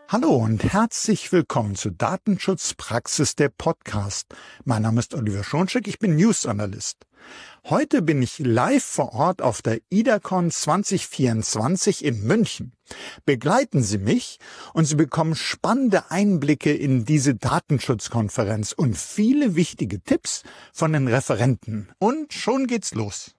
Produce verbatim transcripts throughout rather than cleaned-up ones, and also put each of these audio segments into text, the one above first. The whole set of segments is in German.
Hallo und herzlich willkommen zu Datenschutzpraxis, der Podcast. Mein Name ist Oliver Schoncheck, ich bin News Analyst. Heute bin ich live vor Ort auf der IDACON zwanzig vierundzwanzig in München. Begleiten Sie mich und Sie bekommen spannende Einblicke in diese Datenschutzkonferenz und viele wichtige Tipps von den Referenten. Und schon geht's los.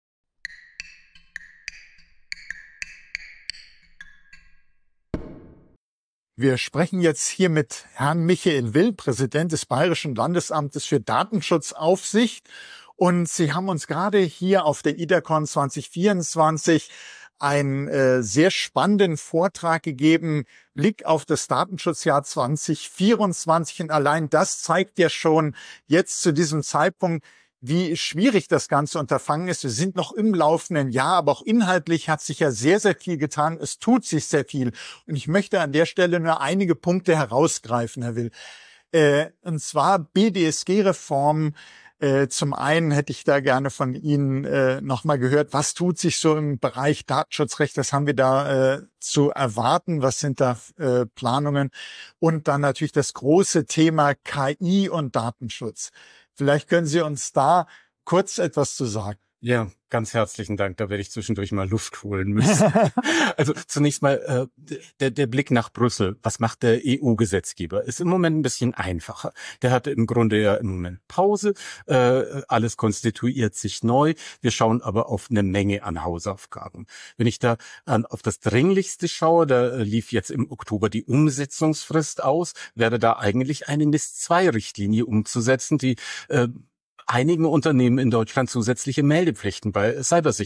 Wir sprechen jetzt hier mit Herrn Michael Will, Präsident des Bayerischen Landesamtes für Datenschutzaufsicht. Und Sie haben uns gerade hier auf der IDACON zwanzig vierundzwanzig einen äh, sehr spannenden Vortrag gegeben, Blick auf das Datenschutzjahr zwanzig vierundzwanzig. Und allein das zeigt ja schon jetzt zu diesem Zeitpunkt, wie schwierig das ganze Unterfangen ist. Wir sind noch im laufenden Jahr, aber auch inhaltlich hat sich ja sehr, sehr viel getan. Es tut sich sehr viel. Und ich möchte an der Stelle nur einige Punkte herausgreifen, Herr Will. Äh, und zwar B D S G-Reform. Äh, zum einen hätte ich da gerne von Ihnen äh, nochmal gehört, was tut sich so im Bereich Datenschutzrecht, was haben wir da äh, zu erwarten, was sind da äh, Planungen? Und dann natürlich das große Thema K I und Datenschutz. Vielleicht können Sie uns da kurz etwas zu sagen. Ja, ganz herzlichen Dank. Da werde ich zwischendurch mal Luft holen müssen. Also zunächst mal äh, der, der Blick nach Brüssel. Was macht der E U-Gesetzgeber? Ist im Moment ein bisschen einfacher. Der hatte im Grunde ja im Moment Pause. Äh, alles konstituiert sich neu. Wir schauen aber auf eine Menge an Hausaufgaben. Wenn ich da äh, auf das Dringlichste schaue, da äh, lief jetzt im Oktober die Umsetzungsfrist aus, wäre da eigentlich eine N I S zwei Richtlinie umzusetzen, die äh, einigen Unternehmen in Deutschland zusätzliche Meldepflichten bei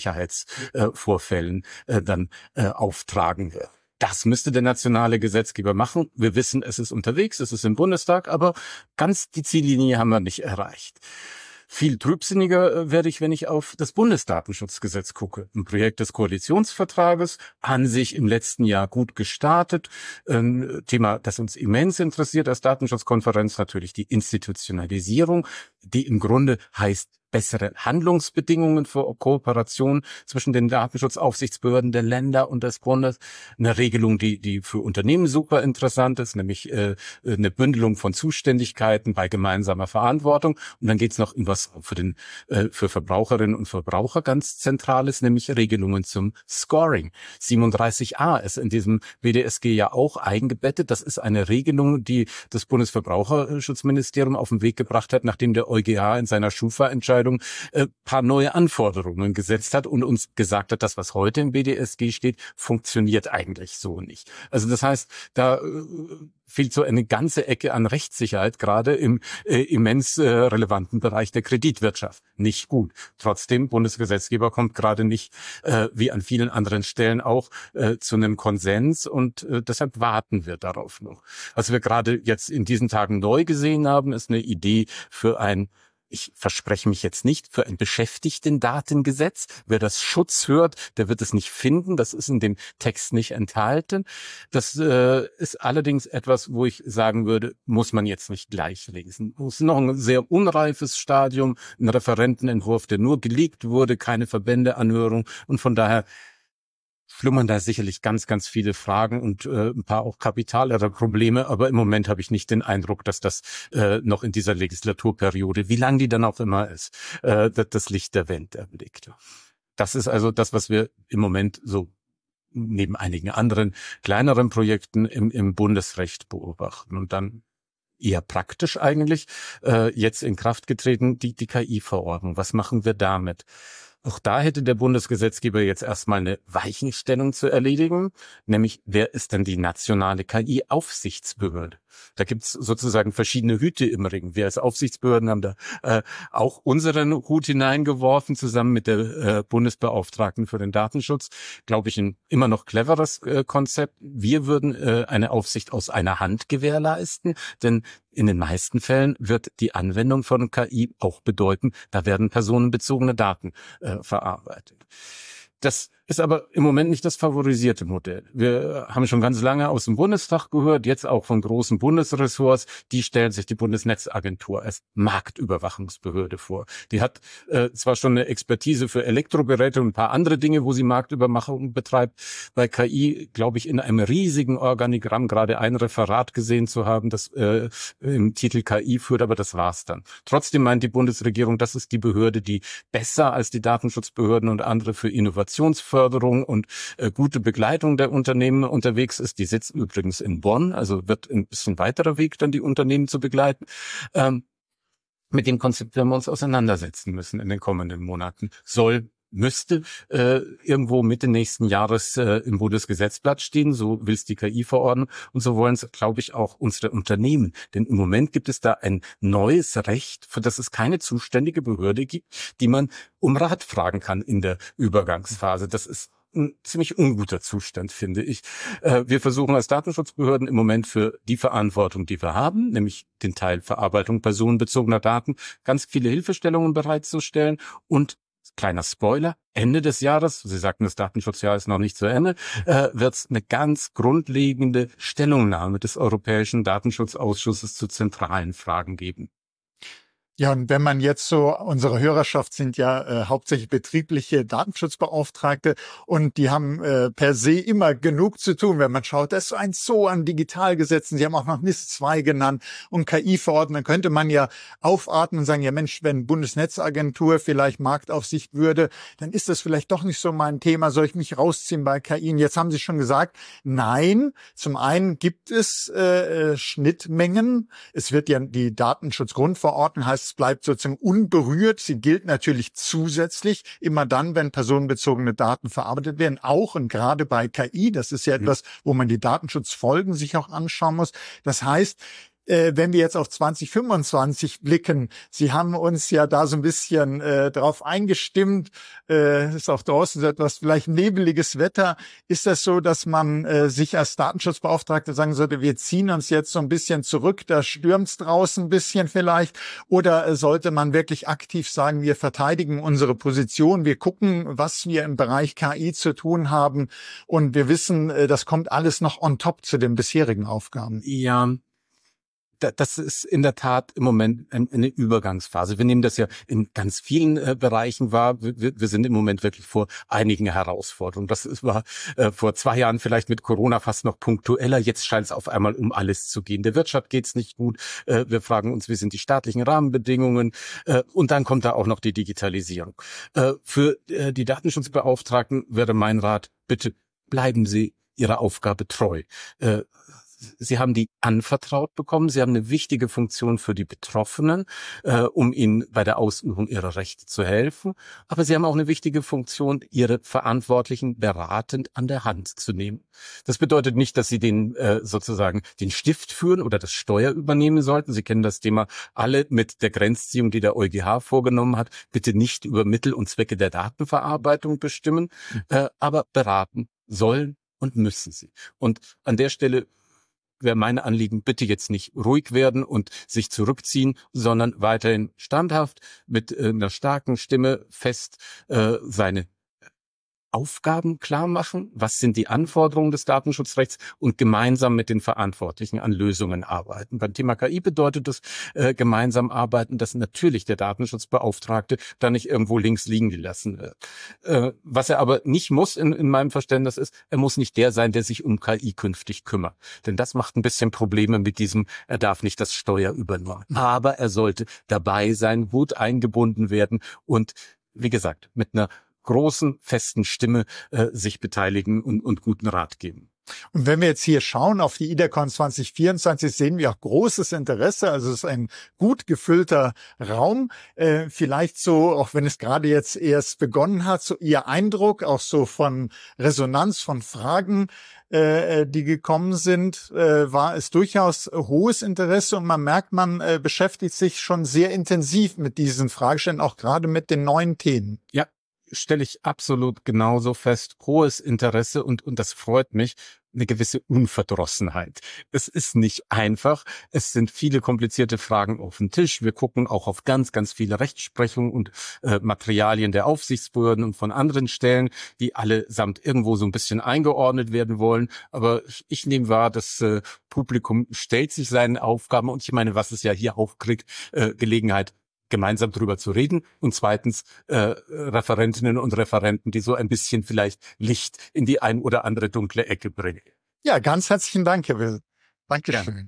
Cybersicherheitsvorfällen äh, äh, dann äh, auftragen. Das müsste der nationale Gesetzgeber machen. Wir wissen, es ist unterwegs, es ist im Bundestag, aber ganz die Ziellinie haben wir nicht erreicht. Viel trübsinniger werde ich, wenn ich auf das Bundesdatenschutzgesetz gucke. Ein Projekt des Koalitionsvertrages, an sich im letzten Jahr gut gestartet. Ein Thema, das uns immens interessiert als Datenschutzkonferenz, natürlich die Institutionalisierung, die im Grunde heißt, bessere Handlungsbedingungen für Kooperation zwischen den Datenschutzaufsichtsbehörden der Länder und des Bundes. Eine Regelung, die die für Unternehmen super interessant ist, nämlich äh, eine Bündelung von Zuständigkeiten bei gemeinsamer Verantwortung. Und dann geht's noch um was für den äh, für Verbraucherinnen und Verbraucher ganz Zentrales, nämlich Regelungen zum Scoring. siebenunddreißig a ist in diesem B D S G ja auch eingebettet. Das ist eine Regelung, die das Bundesverbraucherschutzministerium auf den Weg gebracht hat, nachdem der EuGH in seiner Schufa-Entscheidung ein äh, paar neue Anforderungen gesetzt hat und uns gesagt hat, das, was heute im B D S G steht, funktioniert eigentlich so nicht. Also das heißt, da äh, fehlt so eine ganze Ecke an Rechtssicherheit, gerade im äh, immens äh, relevanten Bereich der Kreditwirtschaft. Nicht gut. Trotzdem, Bundesgesetzgeber kommt gerade nicht, äh, wie an vielen anderen Stellen auch, äh, zu einem Konsens und äh, deshalb warten wir darauf noch. Was wir gerade jetzt in diesen Tagen neu gesehen haben, ist eine Idee für ein Ich verspreche mich jetzt nicht für ein Beschäftigtendatengesetz. Wer das Schutz hört, der wird es nicht finden. Das ist in dem Text nicht enthalten. Das äh, ist allerdings etwas, wo ich sagen würde, muss man jetzt nicht gleich lesen. Es ist noch ein sehr unreifes Stadium, ein Referentenentwurf, der nur geleakt wurde, keine Verbändeanhörung und von daher schlummern da sicherlich ganz, ganz viele Fragen und äh, ein paar auch kapitalere Probleme. Aber im Moment habe ich nicht den Eindruck, dass das äh, noch in dieser Legislaturperiode, wie lang die dann auch immer ist, äh, das Licht der Welt erblickt. Das ist also das, was wir im Moment so neben einigen anderen kleineren Projekten im, im Bundesrecht beobachten. Und dann eher praktisch eigentlich äh, jetzt in Kraft getreten, die, die K I-Verordnung. Was machen wir damit? Auch da hätte der Bundesgesetzgeber jetzt erstmal eine Weichenstellung zu erledigen, nämlich wer ist denn die nationale K I-Aufsichtsbehörde? Da gibt's sozusagen verschiedene Hüte im Ring. Wir als Aufsichtsbehörden haben da äh, auch unseren Hut hineingeworfen, zusammen mit der äh, Bundesbeauftragten für den Datenschutz. Glaube ich, ein immer noch cleveres äh, Konzept. Wir würden äh, eine Aufsicht aus einer Hand gewährleisten, denn in den meisten Fällen wird die Anwendung von K I auch bedeuten, da werden personenbezogene Daten äh, verarbeitet. Das Ist aber im Moment nicht das favorisierte Modell. Wir haben schon ganz lange aus dem Bundestag gehört, jetzt auch von großen Bundesressorts, die stellen sich die Bundesnetzagentur als Marktüberwachungsbehörde vor. Die hat äh, zwar schon eine Expertise für Elektrogeräte und ein paar andere Dinge, wo sie Marktüberwachung betreibt. Bei K I, glaube ich, in einem riesigen Organigramm gerade ein Referat gesehen zu haben, das äh, im Titel K I führt, aber das war's dann. Trotzdem meint die Bundesregierung, das ist die Behörde, die besser als die Datenschutzbehörden und andere für Innovationsförderung und äh, gute Begleitung der Unternehmen unterwegs ist. Die sitzt übrigens in Bonn, also wird ein bisschen weiterer Weg, dann die Unternehmen zu begleiten. Ähm, mit dem Konzept werden wir uns auseinandersetzen müssen in den kommenden Monaten. Soll müsste äh, irgendwo Mitte nächsten Jahres äh, im Bundesgesetzblatt stehen, so will es die K I-Verordnung und so wollen es, glaube ich, auch unsere Unternehmen. Denn im Moment gibt es da ein neues Recht, für das es keine zuständige Behörde gibt, die man um Rat fragen kann in der Übergangsphase. Das ist ein ziemlich unguter Zustand, finde ich. Äh, wir versuchen als Datenschutzbehörden im Moment für die Verantwortung, die wir haben, nämlich den Teil Verarbeitung personenbezogener Daten, ganz viele Hilfestellungen bereitzustellen und kleiner Spoiler, Ende des Jahres, Sie sagten, das Datenschutzjahr ist noch nicht zu Ende, äh, wird es eine ganz grundlegende Stellungnahme des Europäischen Datenschutzausschusses zu zentralen Fragen geben. Ja, und wenn man jetzt so, unsere Hörerschaft sind ja äh, hauptsächlich betriebliche Datenschutzbeauftragte und die haben äh, per se immer genug zu tun, wenn man schaut, das ist so ein Zoo an Digitalgesetzen, Sie haben auch noch N I S zwei genannt und K I-Verordnung, könnte man ja aufatmen und sagen, ja Mensch, wenn Bundesnetzagentur vielleicht Marktaufsicht würde, dann ist das vielleicht doch nicht so mein Thema, soll ich mich rausziehen bei K I? Und jetzt haben Sie schon gesagt, nein, zum einen gibt es äh, Schnittmengen, es wird ja die Datenschutzgrundverordnung, heißt es bleibt sozusagen unberührt. Sie gilt natürlich zusätzlich immer dann, wenn personenbezogene Daten verarbeitet werden, auch und gerade bei K I. Das ist ja etwas, wo man die Datenschutzfolgen sich auch anschauen muss. Das heißt, Äh, wenn wir jetzt auf zwanzig fünfundzwanzig blicken, Sie haben uns ja da so ein bisschen äh, darauf eingestimmt, äh, ist auch draußen so etwas vielleicht nebeliges Wetter. Ist das so, dass man äh, sich als Datenschutzbeauftragte sagen sollte, wir ziehen uns jetzt so ein bisschen zurück, da stürmt's draußen ein bisschen vielleicht? Oder äh, sollte man wirklich aktiv sagen, wir verteidigen unsere Position, wir gucken, was wir im Bereich K I zu tun haben und wir wissen, äh, das kommt alles noch on top zu den bisherigen Aufgaben? Ja, das ist in der Tat im Moment eine Übergangsphase. Wir nehmen das ja in ganz vielen äh, Bereichen wahr. Wir, wir sind im Moment wirklich vor einigen Herausforderungen. Das war äh, vor zwei Jahren vielleicht mit Corona fast noch punktueller. Jetzt scheint es auf einmal um alles zu gehen. Der Wirtschaft geht's nicht gut. Äh, wir fragen uns, wie sind die staatlichen Rahmenbedingungen? Äh, und dann kommt da auch noch die Digitalisierung. Äh, für äh, die Datenschutzbeauftragten wäre mein Rat, bitte bleiben Sie Ihrer Aufgabe treu. Äh, Sie haben die anvertraut bekommen. Sie haben eine wichtige Funktion für die Betroffenen, äh, um ihnen bei der Ausübung ihrer Rechte zu helfen. Aber Sie haben auch eine wichtige Funktion, Ihre Verantwortlichen beratend an der Hand zu nehmen. Das bedeutet nicht, dass Sie den äh, sozusagen den Stift führen oder das Steuer übernehmen sollten. Sie kennen das Thema alle mit der Grenzziehung, die der EuGH vorgenommen hat. Bitte nicht über Mittel und Zwecke der Datenverarbeitung bestimmen, äh, aber beraten sollen und müssen Sie. Und an der Stelle wäre mein Anliegen, bitte jetzt nicht ruhig werden und sich zurückziehen, sondern weiterhin standhaft mit äh, einer starken Stimme fest äh, seine Aufgaben klar machen, was sind die Anforderungen des Datenschutzrechts und gemeinsam mit den Verantwortlichen an Lösungen arbeiten. Beim Thema K I bedeutet das äh, gemeinsam arbeiten, dass natürlich der Datenschutzbeauftragte da nicht irgendwo links liegen gelassen wird. Äh, was er aber nicht muss in, in meinem Verständnis ist, er muss nicht der sein, der sich um K I künftig kümmert. Denn das macht ein bisschen Probleme mit diesem, er darf nicht das Steuer übernehmen. Aber er sollte dabei sein, gut eingebunden werden und, wie gesagt, mit einer großen, festen Stimme äh, sich beteiligen und, und guten Rat geben. Und wenn wir jetzt hier schauen auf die IDECON zwanzig vierundzwanzig, sehen wir auch großes Interesse. Also es ist ein gut gefüllter Raum. Äh, vielleicht so, auch wenn es gerade jetzt erst begonnen hat, so Ihr Eindruck, auch so von Resonanz, von Fragen, äh, die gekommen sind, äh, war es durchaus hohes Interesse. Und man merkt, man äh, beschäftigt sich schon sehr intensiv mit diesen Fragestellungen, auch gerade mit den neuen Themen. Ja. stelle ich absolut genauso fest. Hohes Interesse und, und das freut mich, eine gewisse Unverdrossenheit. Es ist nicht einfach. Es sind viele komplizierte Fragen auf dem Tisch. Wir gucken auch auf ganz, ganz viele Rechtsprechungen und äh, Materialien der Aufsichtsbehörden und von anderen Stellen, die allesamt irgendwo so ein bisschen eingeordnet werden wollen. Aber ich nehme wahr, das äh, Publikum stellt sich seinen Aufgaben und ich meine, was es ja hier auch kriegt, äh, Gelegenheit, gemeinsam drüber zu reden und zweitens äh, Referentinnen und Referenten, die so ein bisschen vielleicht Licht in die ein oder andere dunkle Ecke bringen. Ja, ganz herzlichen Dank, Herr Will. Dankeschön.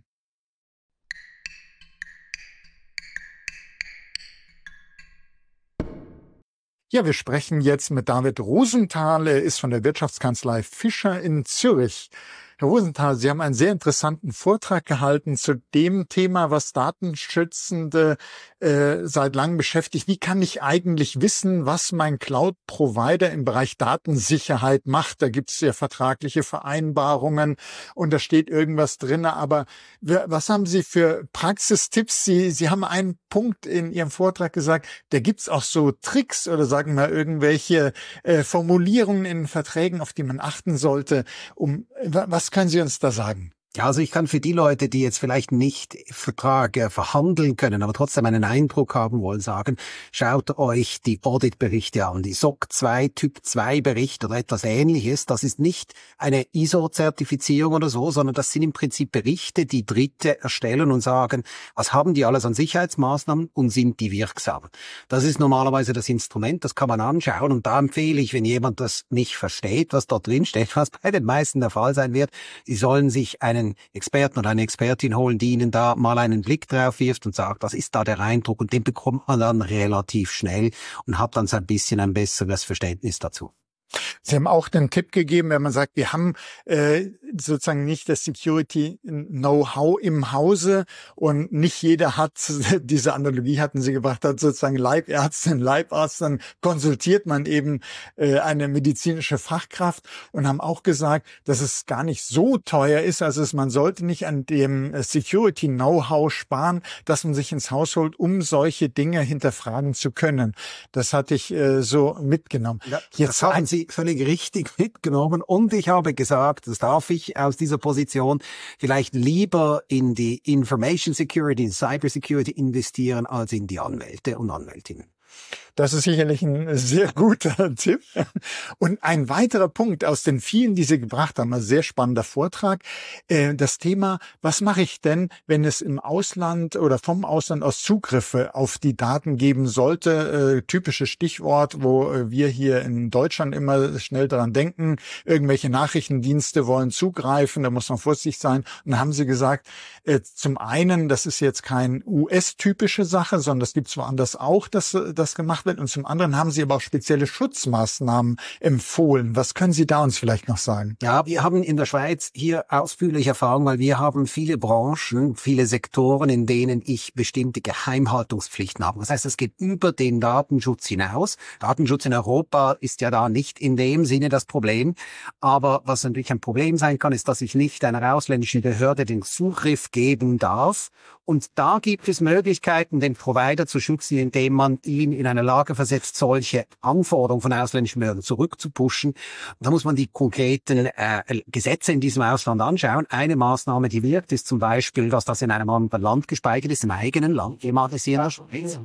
Ja, wir sprechen jetzt mit David Rosenthal. Er ist von der Wirtschaftskanzlei Fischer in Zürich. Herr Rosenthal, Sie haben einen sehr interessanten Vortrag gehalten zu dem Thema, was Datenschützende äh, seit langem beschäftigt. Wie kann ich eigentlich wissen, was mein Cloud-Provider im Bereich Datensicherheit macht? Da gibt es ja vertragliche Vereinbarungen und da steht irgendwas drin. Aber was haben Sie für Praxistipps? Sie, Sie haben einen Punkt in Ihrem Vortrag gesagt, da gibt es auch so Tricks oder sagen wir irgendwelche äh, Formulierungen in Verträgen, auf die man achten sollte. Um was Was können Sie uns da sagen? Ja, also ich kann für die Leute, die jetzt vielleicht nicht Vertrag äh, verhandeln können, aber trotzdem einen Eindruck haben wollen, sagen, schaut euch die Auditberichte an, die S O C zwei Typ zwei Bericht oder etwas Ähnliches. Das ist nicht eine I S O-Zertifizierung oder so, sondern das sind im Prinzip Berichte, die Dritte erstellen und sagen, was haben die alles an Sicherheitsmaßnahmen und sind die wirksam. Das ist normalerweise das Instrument, das kann man anschauen und da empfehle ich, wenn jemand das nicht versteht, was dort drin steht, was bei den meisten der Fall sein wird, sie sollen sich einen Experten oder eine Expertin holen, die ihnen da mal einen Blick drauf wirft und sagt, was ist da der Eindruck? Und den bekommt man dann relativ schnell und hat dann so ein bisschen ein besseres Verständnis dazu. Sie haben auch den Tipp gegeben, wenn man sagt, wir haben äh, sozusagen nicht das Security-Know-how im Hause und nicht jeder hat, diese Analogie hatten Sie gebracht, hat sozusagen Leibärztin, Leibarzt, dann konsultiert man eben äh, eine medizinische Fachkraft und haben auch gesagt, dass es gar nicht so teuer ist, also es, man sollte nicht an dem Security-Know-how sparen, dass man sich ins Haus holt, um solche Dinge hinterfragen zu können. Das hatte ich äh, so mitgenommen. Ja, Jetzt haben Sie völlig richtig mitgenommen und ich habe gesagt, das darf ich aus dieser Position vielleicht lieber in die Information Security, in Cyber Security investieren als in die Anwälte und Anwältinnen. Das ist sicherlich ein sehr guter Tipp. Und ein weiterer Punkt aus den vielen, die Sie gebracht haben, ein sehr spannender Vortrag, äh, das Thema, was mache ich denn, wenn es im Ausland oder vom Ausland aus Zugriffe auf die Daten geben sollte? Äh, typisches Stichwort, wo äh, wir hier in Deutschland immer schnell daran denken, irgendwelche Nachrichtendienste wollen zugreifen, da muss man vorsichtig sein. Und dann haben Sie gesagt, äh, zum einen, das ist jetzt kein U S-typische Sache, sondern das gibt es woanders auch, dass das gemacht wird. Und zum anderen haben Sie aber auch spezielle Schutzmaßnahmen empfohlen. Was können Sie da uns vielleicht noch sagen? Ja, wir haben in der Schweiz hier ausführliche Erfahrung, weil wir haben viele Branchen, viele Sektoren, in denen ich bestimmte Geheimhaltungspflichten habe. Das heißt, es geht über den Datenschutz hinaus. Datenschutz in Europa ist ja da nicht in dem Sinne das Problem. Aber was natürlich ein Problem sein kann, ist, dass ich nicht einer ausländischen Behörde den Zugriff geben darf. Und da gibt es Möglichkeiten, den Provider zu schützen, indem man ihn in eine Lage versetzt, solche Anforderungen von ausländischen Behörden zurückzupushen. Und da muss man die konkreten äh, Gesetze in diesem Ausland anschauen. Eine Maßnahme, die wirkt, ist zum Beispiel, dass das in einem anderen Land gespeichert ist, im eigenen Land. Jemand ist hier in der Schweiz.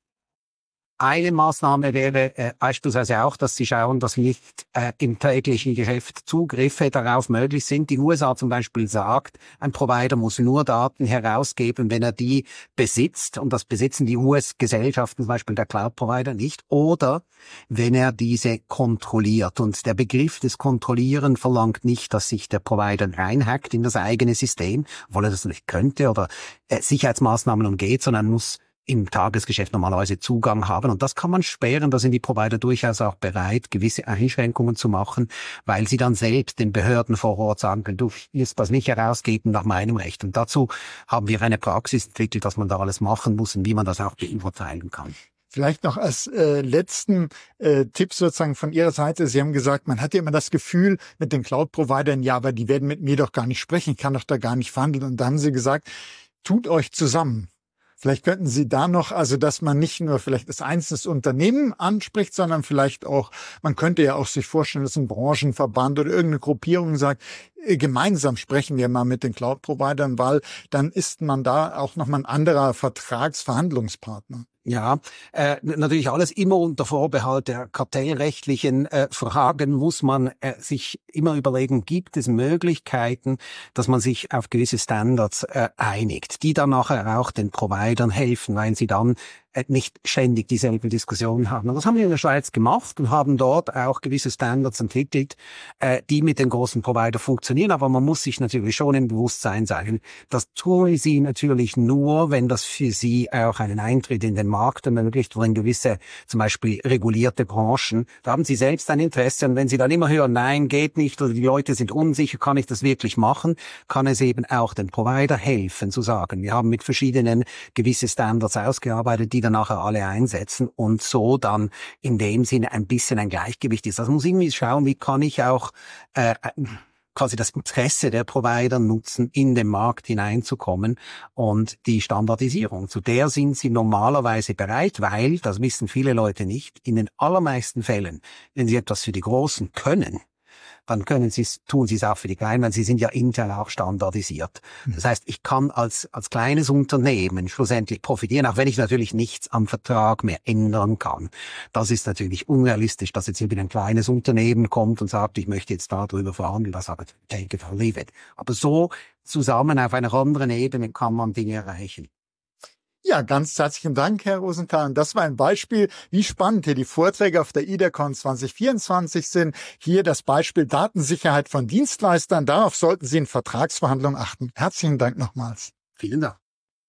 Eine Maßnahme wäre äh, beispielsweise auch, dass Sie schauen, dass nicht äh, im täglichen Geschäft Zugriffe darauf möglich sind. Die U S A zum Beispiel sagt, ein Provider muss nur Daten herausgeben, wenn er die besitzt. Und das besitzen die U S-Gesellschaften, zum Beispiel der Cloud-Provider, nicht. Oder wenn er diese kontrolliert. Und der Begriff des Kontrollieren verlangt nicht, dass sich der Provider reinhackt in das eigene System, obwohl er das nicht könnte oder äh, Sicherheitsmaßnahmen umgeht, sondern muss im Tagesgeschäft normalerweise Zugang haben. Und das kann man sperren. Da sind die Provider durchaus auch bereit, gewisse Einschränkungen zu machen, weil sie dann selbst den Behörden vor Ort sagen können, du wirst das nicht herausgeben nach meinem Recht. Und dazu haben wir eine Praxis entwickelt, dass man da alles machen muss und wie man das auch beurteilen kann. Vielleicht noch als äh, letzten äh, Tipp sozusagen von Ihrer Seite. Sie haben gesagt, man hat ja immer das Gefühl mit den Cloud-Providern, ja, aber die werden mit mir doch gar nicht sprechen, ich kann doch da gar nicht verhandeln. Und da haben Sie gesagt, tut euch zusammen. Vielleicht könnten Sie da noch, also dass man nicht nur vielleicht das einzelne Unternehmen anspricht, sondern vielleicht auch, man könnte ja auch sich vorstellen, dass ein Branchenverband oder irgendeine Gruppierung sagt, gemeinsam sprechen wir mal mit den Cloud-Providern, weil dann ist man da auch nochmal ein anderer Vertragsverhandlungspartner. Ja, äh, natürlich alles immer unter Vorbehalt der kartellrechtlichen äh, Fragen muss man äh, sich immer überlegen, gibt es Möglichkeiten, dass man sich auf gewisse Standards äh, einigt, die dann nachher auch den Providern helfen, weil sie dann äh, nicht ständig dieselbe Diskussion haben. Und das haben wir in der Schweiz gemacht und haben dort auch gewisse Standards entwickelt, äh, die mit den großen Providern funktionieren. Aber man muss sich natürlich schon im Bewusstsein sein, das tun sie natürlich nur, wenn das für sie auch einen Eintritt in den Markt ermöglicht, wo in gewisse, zum Beispiel regulierte Branchen, da haben sie selbst ein Interesse. Und wenn sie dann immer hören, nein, geht nicht, oder die Leute sind unsicher, kann ich das wirklich machen, kann es eben auch den Provider helfen, zu sagen, wir haben mit verschiedenen gewisse Standards ausgearbeitet, die dann nachher alle einsetzen und so dann in dem Sinne ein bisschen ein Gleichgewicht ist. Das muss irgendwie schauen, wie kann ich auch äh, quasi das Interesse der Provider nutzen, in den Markt hineinzukommen und die Standardisierung. Zu der sind sie normalerweise bereit, weil, das wissen viele Leute nicht, in den allermeisten Fällen, wenn sie etwas für die Großen können, dann können sie es, tun sie es auch für die Kleinen, weil sie sind ja intern auch standardisiert. Das heißt, ich kann als, als kleines Unternehmen schlussendlich profitieren, auch wenn ich natürlich nichts am Vertrag mehr ändern kann. Das ist natürlich unrealistisch, dass jetzt irgendwie ein kleines Unternehmen kommt und sagt, ich möchte jetzt darüber verhandeln, das aber take it or leave it. Aber so zusammen auf einer anderen Ebene kann man Dinge erreichen. Ja, ganz herzlichen Dank, Herr Rosenthal. Das war ein Beispiel, wie spannend hier die Vorträge auf der IDECON zwanzig vierundzwanzig sind. Hier das Beispiel Datensicherheit von Dienstleistern. Darauf sollten Sie in Vertragsverhandlungen achten. Herzlichen Dank nochmals. Vielen Dank.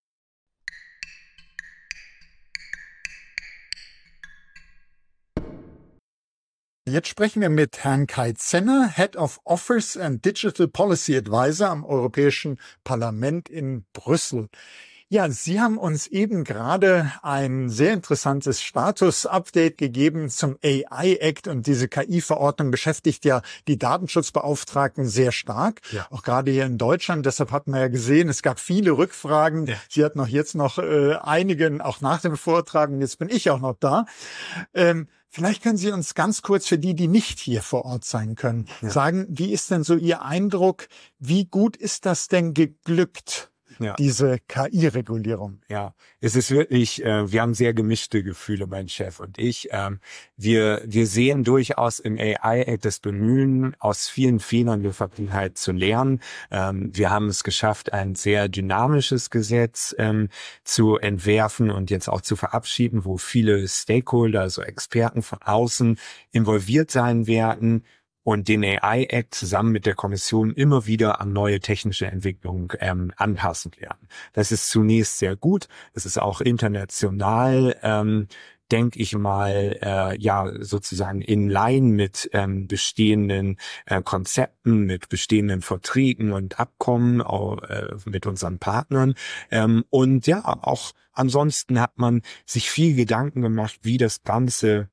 Jetzt sprechen wir mit Herrn Kai Zenner, Head of Office and Digital Policy Advisor am Europäischen Parlament in Brüssel. Ja, Sie haben uns eben gerade ein sehr interessantes Status-Update gegeben zum A I-Act und diese K I-Verordnung beschäftigt ja die Datenschutzbeauftragten sehr stark, ja. Auch gerade hier in Deutschland. Deshalb hat man ja gesehen, es gab viele Rückfragen. Ja. Sie hatten auch jetzt noch äh, einigen, auch nach dem Vortrag, und jetzt bin ich auch noch da. Ähm, Vielleicht können Sie uns ganz kurz für die, die nicht hier vor Ort sein können, ja. sagen, wie ist denn so Ihr Eindruck? Wie gut ist das denn geglückt? Ja. Diese K I-Regulierung. Ja, es ist wirklich, äh, wir haben sehr gemischte Gefühle, mein Chef und ich. Ähm, wir wir sehen durchaus im A I-Act das Bemühen, aus vielen Fehlern der Vergangenheit zu lernen. Ähm, wir haben es geschafft, ein sehr dynamisches Gesetz ähm, zu entwerfen und jetzt auch zu verabschieden, wo viele Stakeholder, also Experten von außen involviert sein werden, und den A I-Act zusammen mit der Kommission immer wieder an neue technische Entwicklungen ähm, anpassen werden. Das ist zunächst sehr gut. Es ist auch international, ähm, denke ich mal, äh, ja sozusagen in line mit ähm, bestehenden äh, Konzepten, mit bestehenden Verträgen und Abkommen, auch äh, mit unseren Partnern. Ähm, und ja, auch ansonsten hat man sich viel Gedanken gemacht, wie das Ganze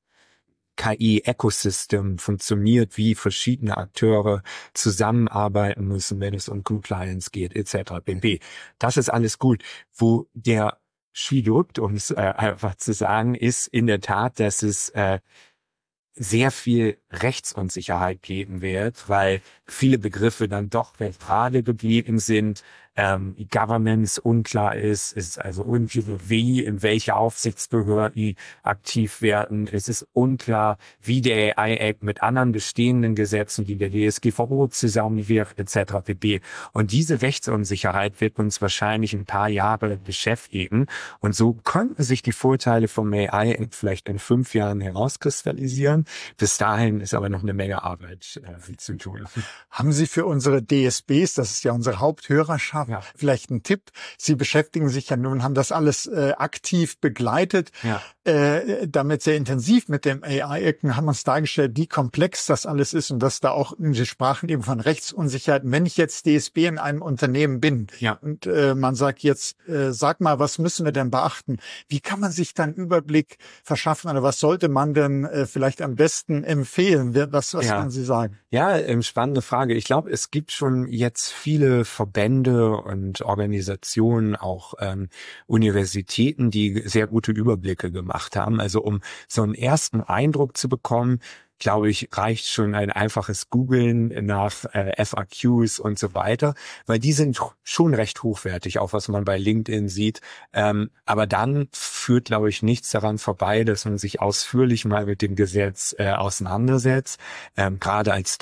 K I-Ecosystem funktioniert, wie verschiedene Akteure zusammenarbeiten müssen, wenn es um Compliance geht, et cetera pp. Das ist alles gut. Wo der Schuh drückt, um es äh, einfach zu sagen, ist in der Tat, dass es äh, sehr viel Rechtsunsicherheit geben wird, weil viele Begriffe dann doch gerade geblieben sind. Ähm, Governance unklar ist, ist also unklar, wie, in welche Aufsichtsbehörden aktiv werden. Es ist unklar, wie der A I-Act mit anderen bestehenden Gesetzen, wie der D S G V O zusammenwirkt, et cetera pp. Und diese Rechtsunsicherheit wird uns wahrscheinlich ein paar Jahre beschäftigen. Und so könnten sich die Vorteile vom A I-Act vielleicht in fünf Jahren herauskristallisieren. Bis dahin ist aber noch eine Menge Arbeit äh, zu tun. Haben Sie für unsere D S Bs, das ist ja unsere Haupthörerschaft, ja. vielleicht einen Tipp? Sie beschäftigen sich ja nun, haben das alles äh, aktiv begleitet, ja. äh, damit sehr intensiv mit dem A I-Act, haben uns dargestellt, wie komplex das alles ist und dass da auch, Sie sprachen eben von Rechtsunsicherheiten. Wenn ich jetzt D S B in einem Unternehmen bin ja. und äh, man sagt jetzt, äh, sag mal, was müssen wir denn beachten? Wie kann man sich dann Überblick verschaffen oder was sollte man denn äh, vielleicht am besten empfehlen? Was, was ja. können Sie sagen? Ja, ähm, spannende Frage. Ich glaube, es gibt schon jetzt viele Verbände und Organisationen, auch ähm, Universitäten, die sehr gute Überblicke gemacht haben. Also um so einen ersten Eindruck zu bekommen, glaube ich, reicht schon ein einfaches Googlen nach äh, F A Qs und so weiter, weil die sind schon recht hochwertig, auch was man bei LinkedIn sieht. Ähm, aber dann führt, glaube ich, nichts daran vorbei, dass man sich ausführlich mal mit dem Gesetz äh, auseinandersetzt, ähm, gerade als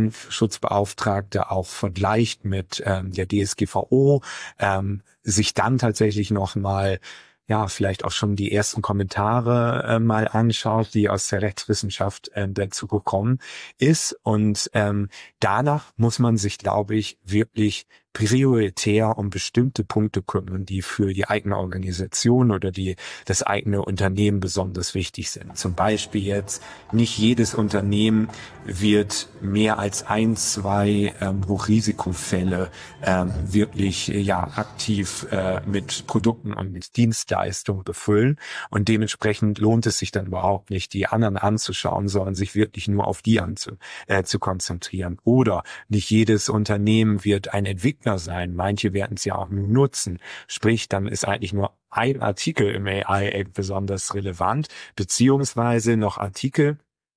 Datenschutzbeauftragter auch vergleicht mit ähm, der D S G V O, ähm, sich dann tatsächlich noch mal ja, vielleicht auch schon die ersten Kommentare äh, mal anschaut, die aus der Rechtswissenschaft äh, dazu gekommen ist. Und ähm, danach muss man sich, glaube ich, wirklich prioritär um bestimmte Punkte kümmern, die für die eigene Organisation oder die das eigene Unternehmen besonders wichtig sind. Zum Beispiel jetzt, nicht jedes Unternehmen wird mehr als ein, zwei ähm, Hochrisikofälle ähm, wirklich ja aktiv äh, mit Produkten und mit Dienstleistungen befüllen. Und dementsprechend lohnt es sich dann überhaupt nicht, die anderen anzuschauen, sondern sich wirklich nur auf die anzu, äh, zu konzentrieren. Oder nicht jedes Unternehmen wird ein Entwickler sein. Manche werden es ja auch nur nutzen. Sprich, dann ist eigentlich nur ein Artikel im A I-Act besonders relevant, beziehungsweise noch Artikel,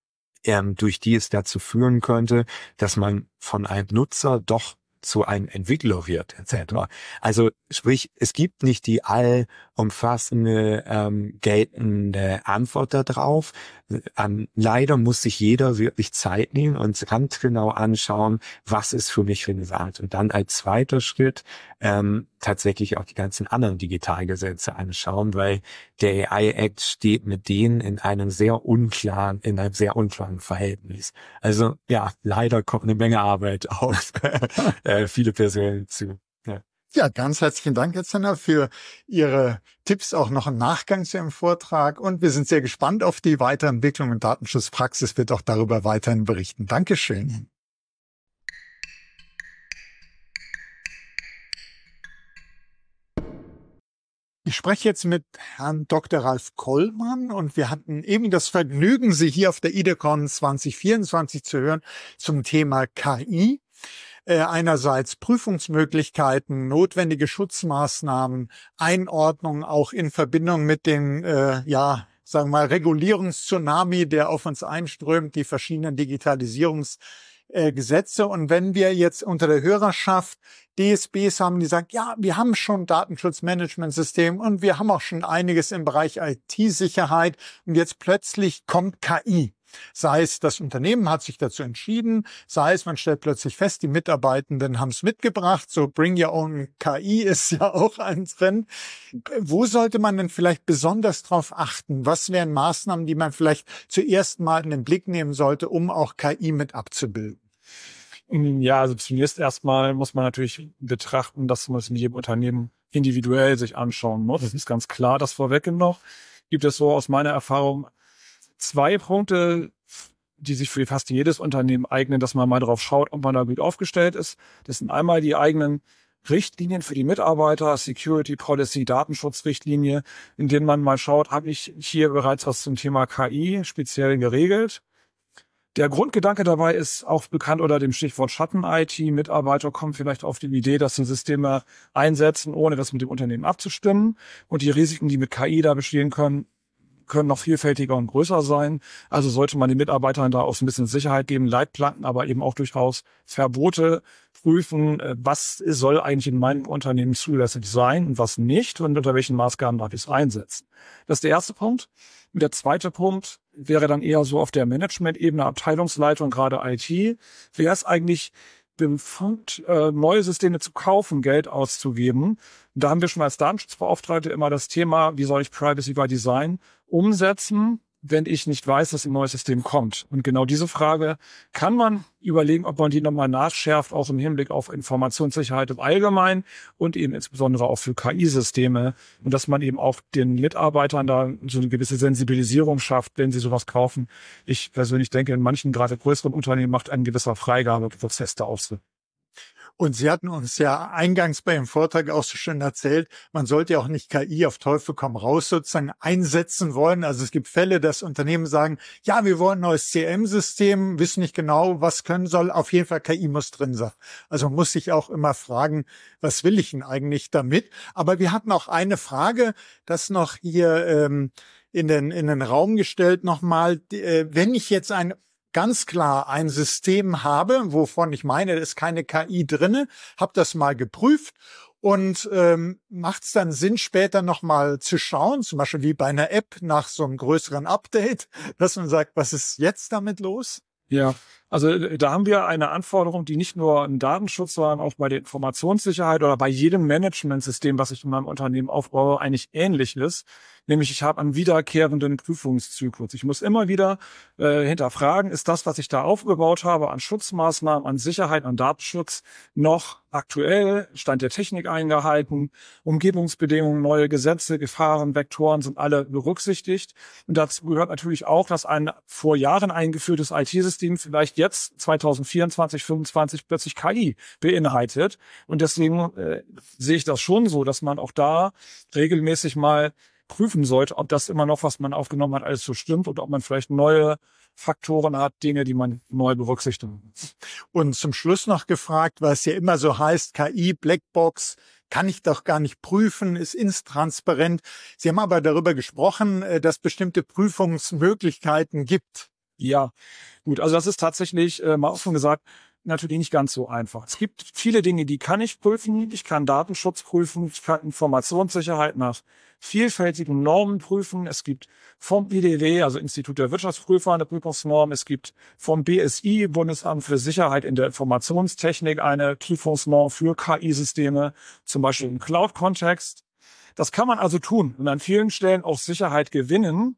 ähm, durch die es dazu führen könnte, dass man von einem Nutzer doch zu einem Entwickler wird, et cetera. Also sprich, es gibt nicht die allumfassende, ähm, geltende Antwort darauf. Ähm, leider muss sich jeder wirklich Zeit nehmen und ganz genau anschauen, was ist für mich relevant. Und dann als zweiter Schritt ähm, tatsächlich auch die ganzen anderen Digitalgesetze anschauen, weil der A I-Act steht mit denen in einem sehr unklaren, in einem sehr unklaren Verhältnis. Also ja, leider kommt eine Menge Arbeit auf äh, viele Personen zu. Ja. Ja, ganz herzlichen Dank, Herr Zenner, für Ihre Tipps, auch noch im Nachgang zu Ihrem Vortrag. Und wir sind sehr gespannt auf die Weiterentwicklung in Datenschutzpraxis, wird auch darüber weiterhin berichten. Dankeschön. Ich spreche jetzt mit Herrn Doktor Ralf Kollmann und wir hatten eben das Vergnügen, Sie hier auf der IDECON zwanzig vierundzwanzig zu hören zum Thema K I. Äh, einerseits Prüfungsmöglichkeiten, notwendige Schutzmaßnahmen, Einordnung auch in Verbindung mit den, äh, ja, sagen wir mal, Regulierungstsunami, der auf uns einströmt, die verschiedenen Digitalisierungsgesetze. Und wenn wir jetzt unter der Hörerschaft D S Bs haben, die sagen, ja, wir haben schon ein Datenschutzmanagementsystem und wir haben auch schon einiges im Bereich I T-Sicherheit und jetzt plötzlich kommt K I. Sei es, das Unternehmen hat sich dazu entschieden, sei es, man stellt plötzlich fest, die Mitarbeitenden haben es mitgebracht, so Bring Your Own K I ist ja auch ein Trend. Wo sollte man denn vielleicht besonders drauf achten? Was wären Maßnahmen, die man vielleicht zuerst mal in den Blick nehmen sollte, um auch K I mit abzubilden? Ja, also zunächst erstmal muss man natürlich betrachten, dass man es in jedem Unternehmen individuell sich anschauen muss. Das ist ganz klar, das vorweggenommen. Gibt es so aus meiner Erfahrung zwei Punkte, die sich für fast jedes Unternehmen eignen, dass man mal darauf schaut, ob man da gut aufgestellt ist. Das sind einmal die eigenen Richtlinien für die Mitarbeiter, Security Policy, Datenschutzrichtlinie, in denen man mal schaut, habe ich hier bereits was zum Thema K I speziell geregelt. Der Grundgedanke dabei ist auch bekannt unter dem Stichwort Schatten-I T. Mitarbeiter kommen vielleicht auf die Idee, dass sie Systeme einsetzen, ohne das mit dem Unternehmen abzustimmen. Und die Risiken, die mit K I da bestehen können, können noch vielfältiger und größer sein. Also sollte man den Mitarbeitern da auch ein bisschen Sicherheit geben, Leitplanken, aber eben auch durchaus Verbote prüfen, was soll eigentlich in meinem Unternehmen zulässig sein und was nicht und unter welchen Maßgaben darf ich es einsetzen. Das ist der erste Punkt. Und der zweite Punkt wäre dann eher so auf der Management-Ebene, Abteilungsleitung, gerade I T. Wäre es eigentlich befugt, äh, neue Systeme zu kaufen, Geld auszugeben? Und da haben wir schon als Datenschutzbeauftragte immer das Thema, wie soll ich Privacy by Design umsetzen, wenn ich nicht weiß, dass ein neues System kommt. Und genau diese Frage kann man überlegen, ob man die nochmal nachschärft, auch im Hinblick auf Informationssicherheit im Allgemeinen und eben insbesondere auch für K I-Systeme. Und dass man eben auch den Mitarbeitern da so eine gewisse Sensibilisierung schafft, wenn sie sowas kaufen. Ich persönlich denke, in manchen gerade größeren Unternehmen macht ein gewisser Freigabeprozess da auch Sinn. Und Sie hatten uns ja eingangs bei Ihrem Vortrag auch so schön erzählt, man sollte ja auch nicht K I auf Teufel komm raus sozusagen einsetzen wollen. Also es gibt Fälle, dass Unternehmen sagen, ja, wir wollen ein neues C R M-System, wissen nicht genau, was können soll. Auf jeden Fall K I muss drin sein. Also man muss sich auch immer fragen, was will ich denn eigentlich damit? Aber wir hatten auch eine Frage, das noch hier ähm, in den in den Raum gestellt nochmal. Äh, wenn ich jetzt ein ganz klar ein System habe, wovon ich meine, da ist keine K I drinne, habe das mal geprüft und ähm, macht es dann Sinn, später nochmal zu schauen, zum Beispiel wie bei einer App nach so einem größeren Update, dass man sagt, was ist jetzt damit los? Ja, also da haben wir eine Anforderung, die nicht nur im Datenschutz, sondern auch bei der Informationssicherheit oder bei jedem Managementsystem, was ich in meinem Unternehmen aufbaue, eigentlich ähnlich ist. Nämlich ich habe einen wiederkehrenden Prüfungszyklus. Ich muss immer wieder äh, hinterfragen, ist das, was ich da aufgebaut habe an Schutzmaßnahmen, an Sicherheit, an Datenschutz noch aktuell, Stand der Technik eingehalten, Umgebungsbedingungen, neue Gesetze, Gefahren, Vektoren sind alle berücksichtigt. Und dazu gehört natürlich auch, dass ein vor Jahren eingeführtes I T-System vielleicht jetzt zwanzig vierundzwanzig, fünfundzwanzig plötzlich K I beinhaltet. Und deswegen äh, sehe ich das schon so, dass man auch da regelmäßig mal prüfen sollte, ob das immer noch, was man aufgenommen hat, alles so stimmt und ob man vielleicht neue Faktoren hat, Dinge, die man neu berücksichtigen muss. Und zum Schluss noch gefragt, weil es ja immer so heißt, K I, Blackbox, kann ich doch gar nicht prüfen, ist intransparent. Sie haben aber darüber gesprochen, dass bestimmte Prüfungsmöglichkeiten gibt. Ja, gut, also das ist tatsächlich, äh, mal offen gesagt, natürlich nicht ganz so einfach. Es gibt viele Dinge, die kann ich prüfen. Ich kann Datenschutz prüfen, ich kann Informationssicherheit nach vielfältigen Normen prüfen. Es gibt vom I D W, also Institut der Wirtschaftsprüfer, eine Prüfungsnorm. Es gibt vom B S I, Bundesamt für Sicherheit in der Informationstechnik, eine Prüfungsnorm für K I-Systeme, zum Beispiel im Cloud-Kontext. Das kann man also tun und an vielen Stellen auch Sicherheit gewinnen.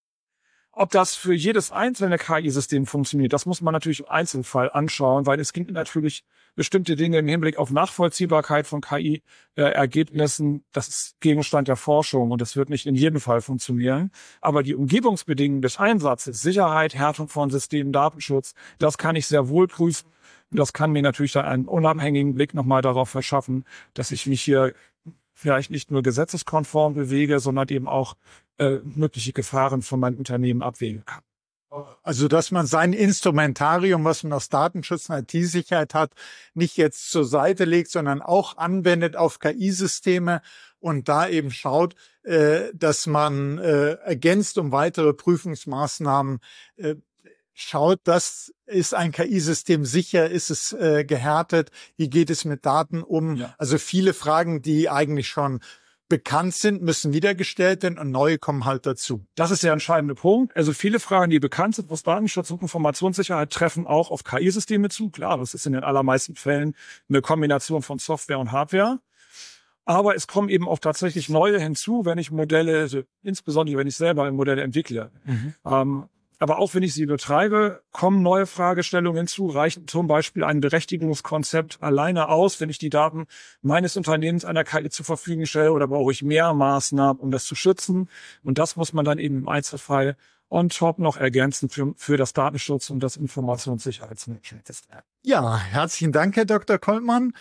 Ob das für jedes einzelne K I-System funktioniert, das muss man natürlich im Einzelfall anschauen, weil es gibt natürlich bestimmte Dinge im Hinblick auf Nachvollziehbarkeit von K I-Ergebnissen. Das ist Gegenstand der Forschung und das wird nicht in jedem Fall funktionieren. Aber die Umgebungsbedingungen des Einsatzes, Sicherheit, Härtung von Systemen, Datenschutz, das kann ich sehr wohl prüfen. Das kann mir natürlich dann einen unabhängigen Blick nochmal darauf verschaffen, dass ich mich hier vielleicht nicht nur gesetzeskonform bewege, sondern eben auch äh, mögliche Gefahren von meinem Unternehmen abwägen kann. Also, dass man sein Instrumentarium, was man aus Datenschutz und I T-Sicherheit hat, nicht jetzt zur Seite legt, sondern auch anwendet auf K I-Systeme und da eben schaut, äh, dass man äh, ergänzt um weitere Prüfungsmaßnahmen äh, schaut, das ist ein K I-System sicher, ist es äh, gehärtet, wie geht es mit Daten um? Ja. Also viele Fragen, die eigentlich schon bekannt sind, müssen wieder gestellt werden und neue kommen halt dazu. Das ist der entscheidende Punkt. Also viele Fragen, die bekannt sind, was Datenschutz und Informationssicherheit treffen, auch auf K I-Systeme zu. Klar, das ist in den allermeisten Fällen eine Kombination von Software und Hardware. Aber es kommen eben auch tatsächlich neue hinzu, wenn ich Modelle, also insbesondere wenn ich selber Modelle entwickle. Mhm. Ähm, Aber auch wenn ich sie betreibe, kommen neue Fragestellungen hinzu. Reicht zum Beispiel ein Berechtigungskonzept alleine aus, wenn ich die Daten meines Unternehmens einer K I zur Verfügung stelle, oder brauche ich mehr Maßnahmen, um das zu schützen? Und das muss man dann eben im Einzelfall on top noch ergänzen für, für das Datenschutz und das Informationssicherheitsmanagement. Ja, herzlichen Dank, Herr Doktor Koltmann.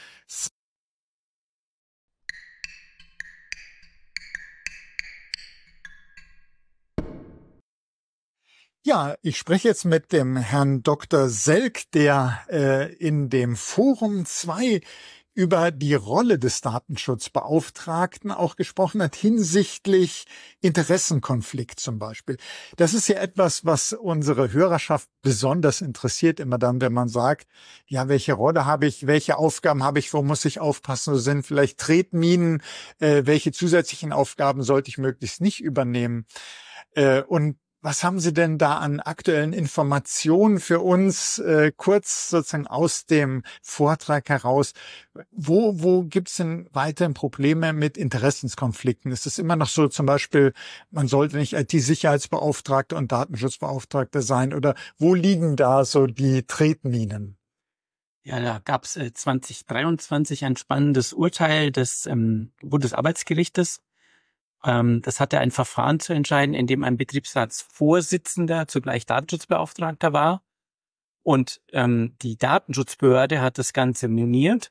Ja, ich spreche jetzt mit dem Herrn Doktor Selk, der äh, in dem Forum zwei über die Rolle des Datenschutzbeauftragten auch gesprochen hat, hinsichtlich Interessenkonflikt zum Beispiel. Das ist ja etwas, was unsere Hörerschaft besonders interessiert, immer dann, wenn man sagt, ja, welche Rolle habe ich, welche Aufgaben habe ich, wo muss ich aufpassen, so sind vielleicht Tretminen, äh, welche zusätzlichen Aufgaben sollte ich möglichst nicht übernehmen. Äh, und was haben Sie denn da an aktuellen Informationen für uns, äh, kurz sozusagen aus dem Vortrag heraus? Wo, wo gibt es denn weiterhin Probleme mit Interessenskonflikten? Ist es immer noch so, zum Beispiel, man sollte nicht I T-Sicherheitsbeauftragter und Datenschutzbeauftragter sein? Oder wo liegen da so die Tretminen? Ja, da gab es äh, zwanzig dreiundzwanzig ein spannendes Urteil des ähm, Bundesarbeitsgerichtes. Ähm, das hatte ein Verfahren zu entscheiden, in dem ein Betriebsratsvorsitzender zugleich Datenschutzbeauftragter war. Und ähm, die Datenschutzbehörde hat das Ganze moniert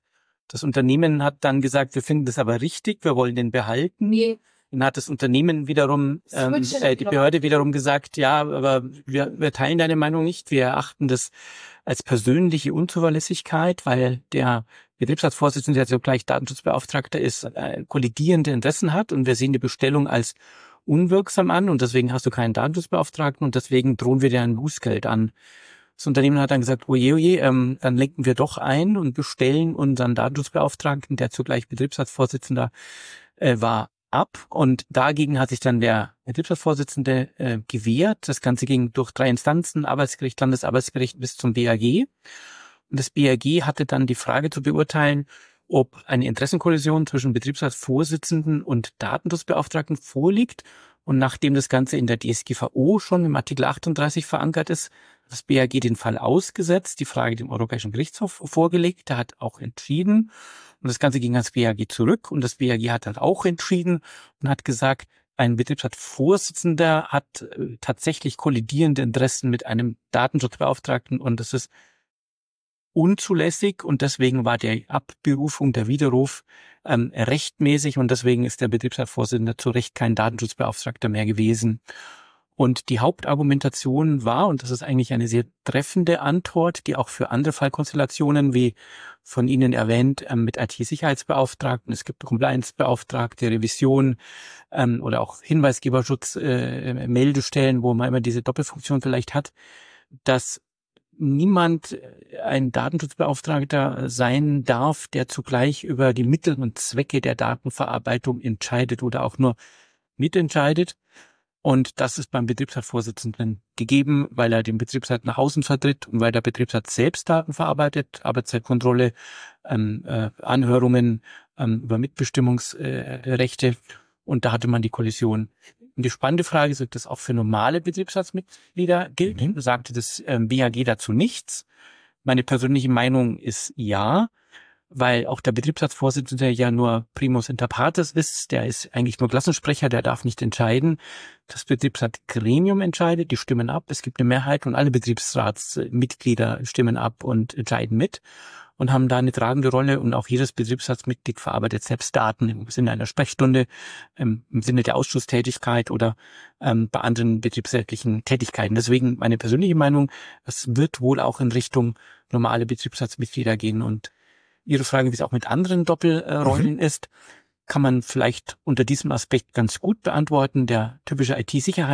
Das Unternehmen hat dann gesagt, wir finden das aber richtig, wir wollen den behalten. Nee. Dann hat das Unternehmen wiederum, ähm, äh, die Behörde wiederum gesagt, ja, aber wir, wir teilen deine Meinung nicht. Wir erachten das als persönliche Unzuverlässigkeit, weil der Betriebsratsvorsitzende, der zugleich Datenschutzbeauftragter ist, äh, kolligierende Interessen hat und wir sehen die Bestellung als unwirksam an und deswegen hast du keinen Datenschutzbeauftragten und deswegen drohen wir dir ein Bußgeld an. Das Unternehmen hat dann gesagt, oje, oje, ähm, dann lenken wir doch ein und bestellen unseren Datenschutzbeauftragten, der zugleich Betriebsratsvorsitzender äh, war, ab. Und dagegen hat sich dann der Betriebsratsvorsitzende äh, gewehrt. Das Ganze ging durch drei Instanzen, Arbeitsgericht, Landesarbeitsgericht bis zum B A G. Und das B A G hatte dann die Frage zu beurteilen, ob eine Interessenkollision zwischen Betriebsratsvorsitzenden und Datenschutzbeauftragten vorliegt. Und nachdem das Ganze in der D S G V O schon im Artikel achtunddreißig verankert ist, hat das B A G den Fall ausgesetzt, die Frage dem Europäischen Gerichtshof vorgelegt. Der hat auch entschieden. Und das Ganze ging ans B A G zurück. Und das B A G hat dann auch entschieden und hat gesagt, ein Betriebsratsvorsitzender hat äh, tatsächlich kollidierende Interessen mit einem Datenschutzbeauftragten und das ist unzulässig und deswegen war die Abberufung, der Widerruf ähm, rechtmäßig und deswegen ist der Betriebsratsvorsitzende zu Recht kein Datenschutzbeauftragter mehr gewesen. Und die Hauptargumentation war, und das ist eigentlich eine sehr treffende Antwort, die auch für andere Fallkonstellationen, wie von Ihnen erwähnt, ähm, mit I T-Sicherheitsbeauftragten, es gibt Compliance-Beauftragte, Revision ähm, oder auch Hinweisgeberschutz, äh, Meldestellen, wo man immer diese Doppelfunktion vielleicht hat, dass niemand ein Datenschutzbeauftragter sein darf, der zugleich über die Mittel und Zwecke der Datenverarbeitung entscheidet oder auch nur mitentscheidet. Und das ist beim Betriebsratsvorsitzenden gegeben, weil er den Betriebsrat nach außen vertritt und weil der Betriebsrat selbst Daten verarbeitet, Arbeitszeitkontrolle, ähm, äh, Anhörungen ähm, über Mitbestimmungsrechte. Äh, und da hatte man die Kollision. Und die spannende Frage ist, ob das auch für normale Betriebsratsmitglieder gilt. Mhm. Sagte das ähm, B A G dazu nichts. Meine persönliche Meinung ist ja, weil auch der Betriebsratsvorsitzende ja nur Primus inter partes ist. Der ist eigentlich nur Klassensprecher, der darf nicht entscheiden. Das Betriebsratsgremium entscheidet, die stimmen ab. Es gibt eine Mehrheit und alle Betriebsratsmitglieder stimmen ab und entscheiden mit und haben da eine tragende Rolle und auch jedes Betriebsratsmitglied verarbeitet selbst Daten im Sinne einer Sprechstunde, ähm, im Sinne der Ausschusstätigkeit oder ähm, bei anderen betriebsrätlichen Tätigkeiten. Deswegen meine persönliche Meinung, es wird wohl auch in Richtung normale Betriebsratsmitglieder gehen. Und Ihre Frage, wie es auch mit anderen Doppelrollen mhm. ist, kann man vielleicht unter diesem Aspekt ganz gut beantworten. Der typische I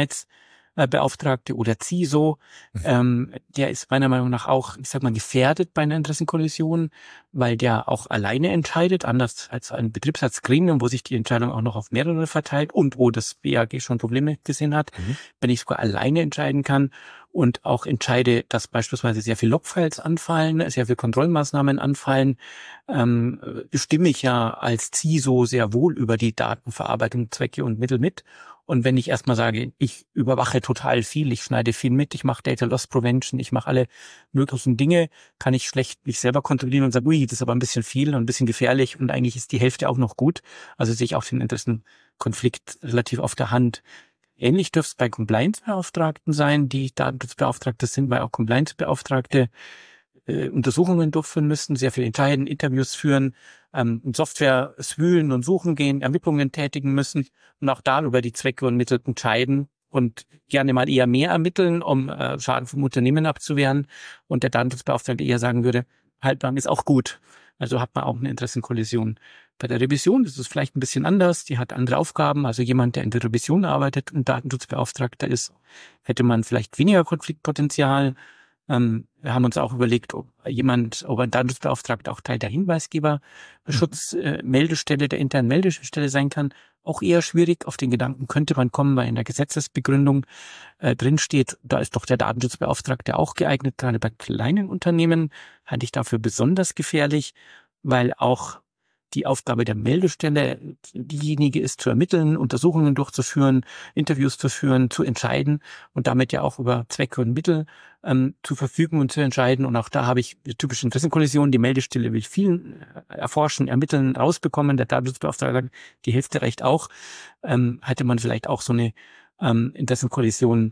T-Sicherheitsbeauftragte oder C I S O, mhm. ähm, der ist meiner Meinung nach auch, ich sag mal, gefährdet bei einer Interessenkollision, weil der auch alleine entscheidet, anders als ein Betriebsratsgremium, wo sich die Entscheidung auch noch auf mehrere verteilt und wo das B A G schon Probleme gesehen hat, mhm. wenn ich sogar alleine entscheiden kann und auch entscheide, dass beispielsweise sehr viel Logfiles anfallen, sehr viel Kontrollmaßnahmen anfallen, ähm, bestimme ich ja als C I S O sehr wohl über die Datenverarbeitung, Zwecke und Mittel mit. Und wenn ich erstmal sage, ich überwache total viel, ich schneide viel mit, ich mache Data Loss Prevention, ich mache alle möglichen Dinge, kann ich schlecht mich selber kontrollieren und sagen, ui, das ist aber ein bisschen viel und ein bisschen gefährlich und eigentlich ist die Hälfte auch noch gut. Also sehe ich auch den Interessenkonflikt relativ auf der Hand. Ähnlich dürfte es bei Compliance-Beauftragten sein, die Datenschutzbeauftragte sind, weil auch Compliance-Beauftragte äh, Untersuchungen durchführen müssen, sehr viel entscheiden, Interviews führen, ähm, Software wühlen und suchen gehen, Ermittlungen tätigen müssen und auch darüber die Zwecke und Mittel entscheiden und gerne mal eher mehr ermitteln, um äh, Schaden vom Unternehmen abzuwehren. Und der Datenschutzbeauftragte eher sagen würde, Halblang ist auch gut. Also hat man auch eine Interessenkollision. Bei der Revision ist es vielleicht ein bisschen anders. Die hat andere Aufgaben. Also jemand, der in der Revision arbeitet und Datenschutzbeauftragter ist, hätte man vielleicht weniger Konfliktpotenzial. Ähm, wir haben uns auch überlegt, ob jemand, ob ein Datenschutzbeauftragter auch Teil der Hinweisgeberschutzmeldestelle, äh, der internen Meldestelle sein kann. Auch eher schwierig. Auf den Gedanken könnte man kommen, weil in der Gesetzesbegründung äh, drin steht, da ist doch der Datenschutzbeauftragte auch geeignet. Gerade bei kleinen Unternehmen halte ich dafür besonders gefährlich, weil auch die Aufgabe der Meldestelle diejenige ist, zu ermitteln, Untersuchungen durchzuführen, Interviews zu führen, zu entscheiden und damit ja auch über Zwecke und Mittel ähm, zu verfügen und zu entscheiden. Und auch da habe ich die typische Interessenkollision. Die Meldestelle will viel erforschen, ermitteln, rausbekommen. Der Datenschutzbeauftragte die Hälfte reicht auch. Ähm, hätte man vielleicht auch so eine ähm, Interessenkollision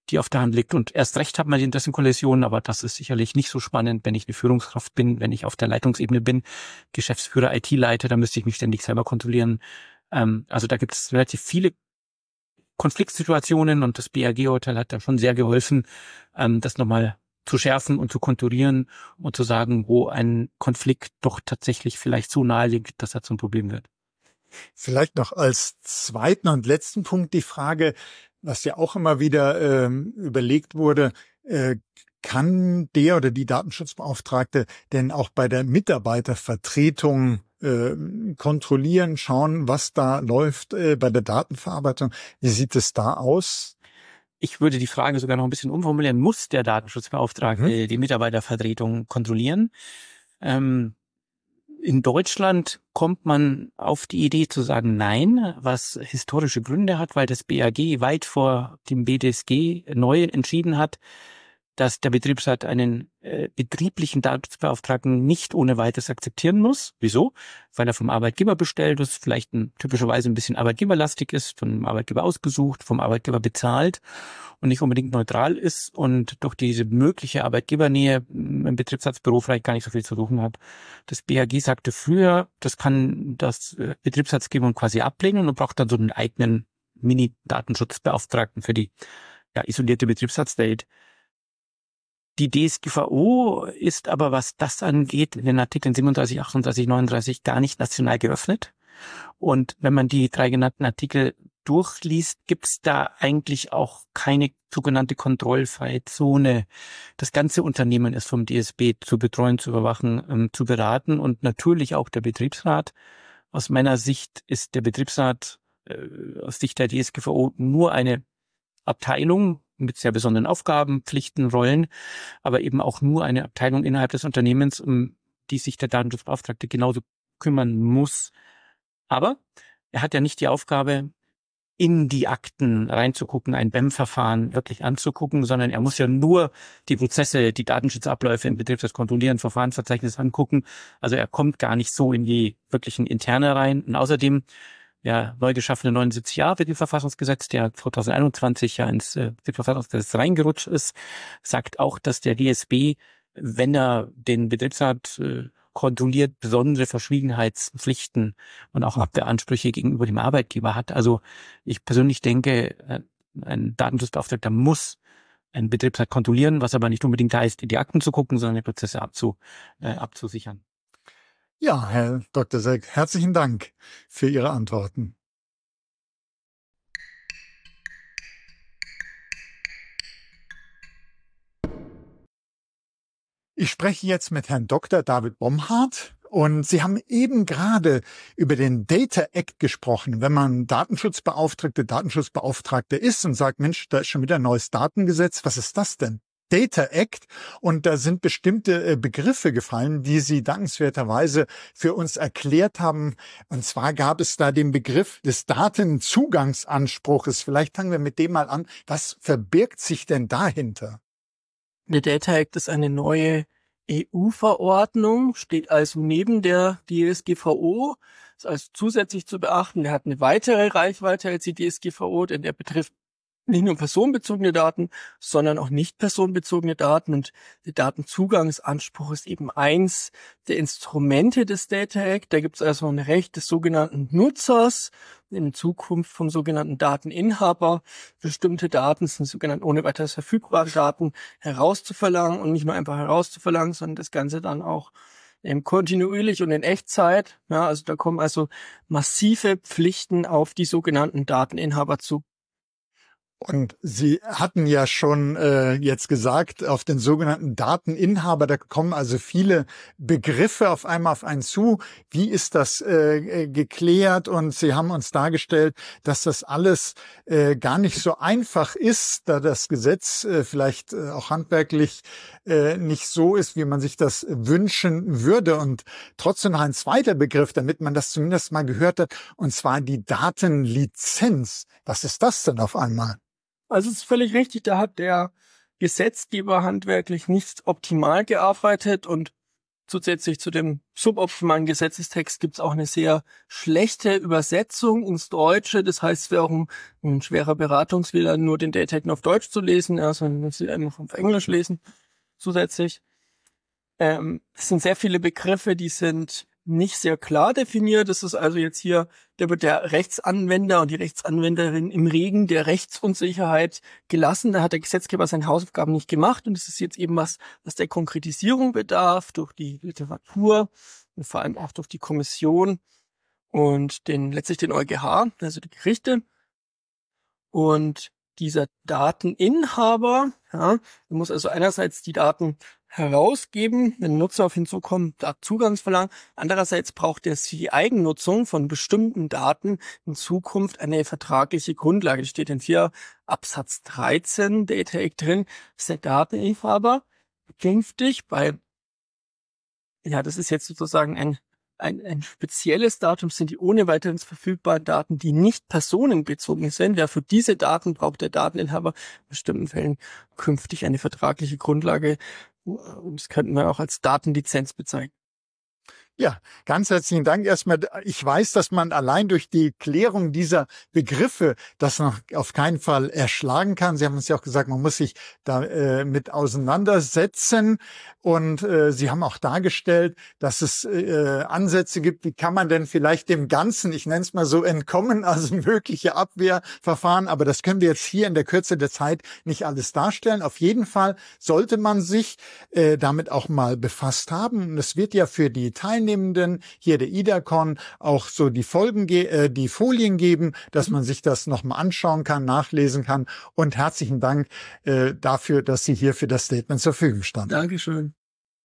die auf der Hand liegt. Und erst recht hat man die Interessenkollision, aber das ist sicherlich nicht so spannend, wenn ich eine Führungskraft bin, wenn ich auf der Leitungsebene bin, Geschäftsführer, I T-Leiter, da müsste ich mich ständig selber kontrollieren. Ähm, also da gibt es relativ viele Konfliktsituationen und das B A G-Urteil hat da schon sehr geholfen, ähm, das nochmal zu schärfen und zu konturieren und zu sagen, wo ein Konflikt doch tatsächlich vielleicht so nahe liegt, dass er zum Problem wird. Vielleicht noch als zweiten und letzten Punkt die Frage, was ja auch immer wieder ähm, überlegt wurde, äh, kann der oder die Datenschutzbeauftragte denn auch bei der Mitarbeitervertretung äh, kontrollieren, schauen, was da läuft äh, bei der Datenverarbeitung? Wie sieht es da aus? Ich würde die Frage sogar noch ein bisschen umformulieren. Muss der Datenschutzbeauftragte mhm. die Mitarbeitervertretung kontrollieren? Ähm, In Deutschland kommt man auf die Idee zu sagen Nein, was historische Gründe hat, weil das B A G weit vor dem B D S G neu entschieden hat, dass der Betriebsrat einen äh, betrieblichen Datenschutzbeauftragten nicht ohne weiteres akzeptieren muss. Wieso? Weil er vom Arbeitgeber bestellt ist, vielleicht ein, typischerweise ein bisschen arbeitgeberlastig ist, vom Arbeitgeber ausgesucht, vom Arbeitgeber bezahlt und nicht unbedingt neutral ist und durch diese mögliche Arbeitgebernähe im Betriebsratsbüro vielleicht gar nicht so viel zu suchen hat. Das B A G sagte früher, das kann das Betriebsratsgebung quasi ablehnen und braucht dann so einen eigenen Mini-Datenschutzbeauftragten für die ja, isolierte Betriebsratswelt. Die D S G V O ist aber, was das angeht, in den Artikeln siebenunddreißig, achtunddreißig, neununddreißig gar nicht national geöffnet. Und wenn man die drei genannten Artikel durchliest, gibt es da eigentlich auch keine sogenannte kontrollfreie Zone. Das ganze Unternehmen ist vom D S B zu betreuen, zu überwachen, ähm, zu beraten und natürlich auch der Betriebsrat. Aus meiner Sicht ist der Betriebsrat äh, aus Sicht der D S G V O nur eine Abteilung mit sehr besonderen Aufgaben, Pflichten, Rollen, aber eben auch nur eine Abteilung innerhalb des Unternehmens, um die sich der Datenschutzbeauftragte genauso kümmern muss. Aber er hat ja nicht die Aufgabe, in die Akten reinzugucken, ein B E M-Verfahren wirklich anzugucken, sondern er muss ja nur die Prozesse, die Datenschutzabläufe im Betriebsrat kontrollieren, Verfahrensverzeichnis angucken. Also er kommt gar nicht so in die wirklichen Interne rein. Und außerdem der neu geschaffene neunundsiebzig a Betriebsverfassungsgesetz, der zweitausendeinundzwanzig ja ins äh, Betriebsverfassungsgesetz reingerutscht ist, sagt auch, dass der D S B, wenn er den Betriebsrat äh, kontrolliert, besondere Verschwiegenheitspflichten und auch Abwehransprüche gegenüber dem Arbeitgeber hat. Also ich persönlich denke, ein Datenschutzbeauftragter muss einen Betriebsrat kontrollieren, was aber nicht unbedingt heißt, in die Akten zu gucken, sondern die Prozesse abzu, äh, abzusichern. Ja, Herr Doktor Seck, herzlichen Dank für Ihre Antworten. Ich spreche jetzt mit Herrn Doktor David Bomhardt und Sie haben eben gerade über den Data Act gesprochen. Wenn man Datenschutzbeauftragte, Datenschutzbeauftragte ist und sagt, Mensch, da ist schon wieder ein neues Datengesetz, was ist das denn? Data Act, und da sind bestimmte Begriffe gefallen, die Sie dankenswerterweise für uns erklärt haben. Und zwar gab es da den Begriff des Datenzugangsanspruches. Vielleicht fangen wir mit dem mal an. Was verbirgt sich denn dahinter? Der Data Act ist eine neue E U-Verordnung, steht also neben der D S G V O, ist also zusätzlich zu beachten. Der hat eine weitere Reichweite als die D S G V O, denn der betrifft nicht nur personenbezogene Daten, sondern auch nicht personenbezogene Daten. Und der Datenzugangsanspruch ist eben eins der Instrumente des Data Act. Da gibt es also ein Recht des sogenannten Nutzers, in Zukunft vom sogenannten Dateninhaber, bestimmte Daten, sind sogenannte ohne weiteres verfügbare Daten, herauszuverlangen und nicht nur einfach herauszuverlangen, sondern das Ganze dann auch ähm, kontinuierlich und in Echtzeit. Ja, also da kommen also massive Pflichten auf die sogenannten Dateninhaber zu. Und Sie hatten ja schon äh, jetzt gesagt, auf den sogenannten Dateninhaber, da kommen also viele Begriffe auf einmal auf einen zu. Wie ist das äh, geklärt? Und Sie haben uns dargestellt, dass das alles äh, gar nicht so einfach ist, da das Gesetz äh, vielleicht äh, auch handwerklich äh, nicht so ist, wie man sich das wünschen würde. Und trotzdem noch ein zweiter Begriff, damit man das zumindest mal gehört hat, und zwar die Datenlizenz. Was ist das denn auf einmal? Also es ist völlig richtig, da hat der Gesetzgeber handwerklich nicht optimal gearbeitet und Zusätzlich zu dem suboptimalen Gesetzestext gibt es auch eine sehr schlechte Übersetzung ins Deutsche. Das heißt, es wäre auch ein, ein schwerer Beratungsfehler, nur den Data Act auf Deutsch zu lesen, ja, sondern sie einfach auf Englisch lesen zusätzlich. Ähm, es sind sehr viele Begriffe, die sind nicht sehr klar definiert. Das ist also jetzt hier, da wird der Rechtsanwender und die Rechtsanwenderin im Regen der Rechtsunsicherheit gelassen. Da hat der Gesetzgeber seine Hausaufgaben nicht gemacht und das ist jetzt eben was, was der Konkretisierung bedarf durch die Literatur und vor allem auch durch die Kommission und den letztlich den EuGH, also die Gerichte. Und dieser Dateninhaber, ja, muss also einerseits die Daten herausgeben, wenn Nutzer auf ihn zukommen, da Zugangsverlangen. Andererseits braucht er für die Eigennutzung von bestimmten Daten in Zukunft eine vertragliche Grundlage. Das steht in vier Absatz dreizehn Data Act drin, dass der Dateninhaber künftig bei, ja, das ist jetzt sozusagen ein Ein, ein spezielles Datum sind die ohne weiteres verfügbaren Daten, die nicht personenbezogen sind. Ja, für diese Daten braucht der Dateninhaber in bestimmten Fällen künftig eine vertragliche Grundlage. Und das könnten wir auch als Datenlizenz bezeichnen. Ja, ganz herzlichen Dank erstmal. Ich weiß, dass man allein durch die Klärung dieser Begriffe das noch auf keinen Fall erschlagen kann. Sie haben uns ja auch gesagt, man muss sich da äh, mit auseinandersetzen. Und äh, Sie haben auch dargestellt, dass es äh, Ansätze gibt, wie kann man denn vielleicht dem Ganzen, ich nenne es mal so, entkommen, also mögliche Abwehrverfahren. Aber das können wir jetzt hier in der Kürze der Zeit nicht alles darstellen. Auf jeden Fall sollte man sich äh, damit auch mal befasst haben. Und es wird ja für die Teilnehmer hier der IDACON auch so die Folgen, äh, die Folien geben, dass man sich das nochmal anschauen kann, nachlesen kann. Und herzlichen Dank äh, dafür, dass Sie hier für das Statement zur Verfügung standen. Dankeschön.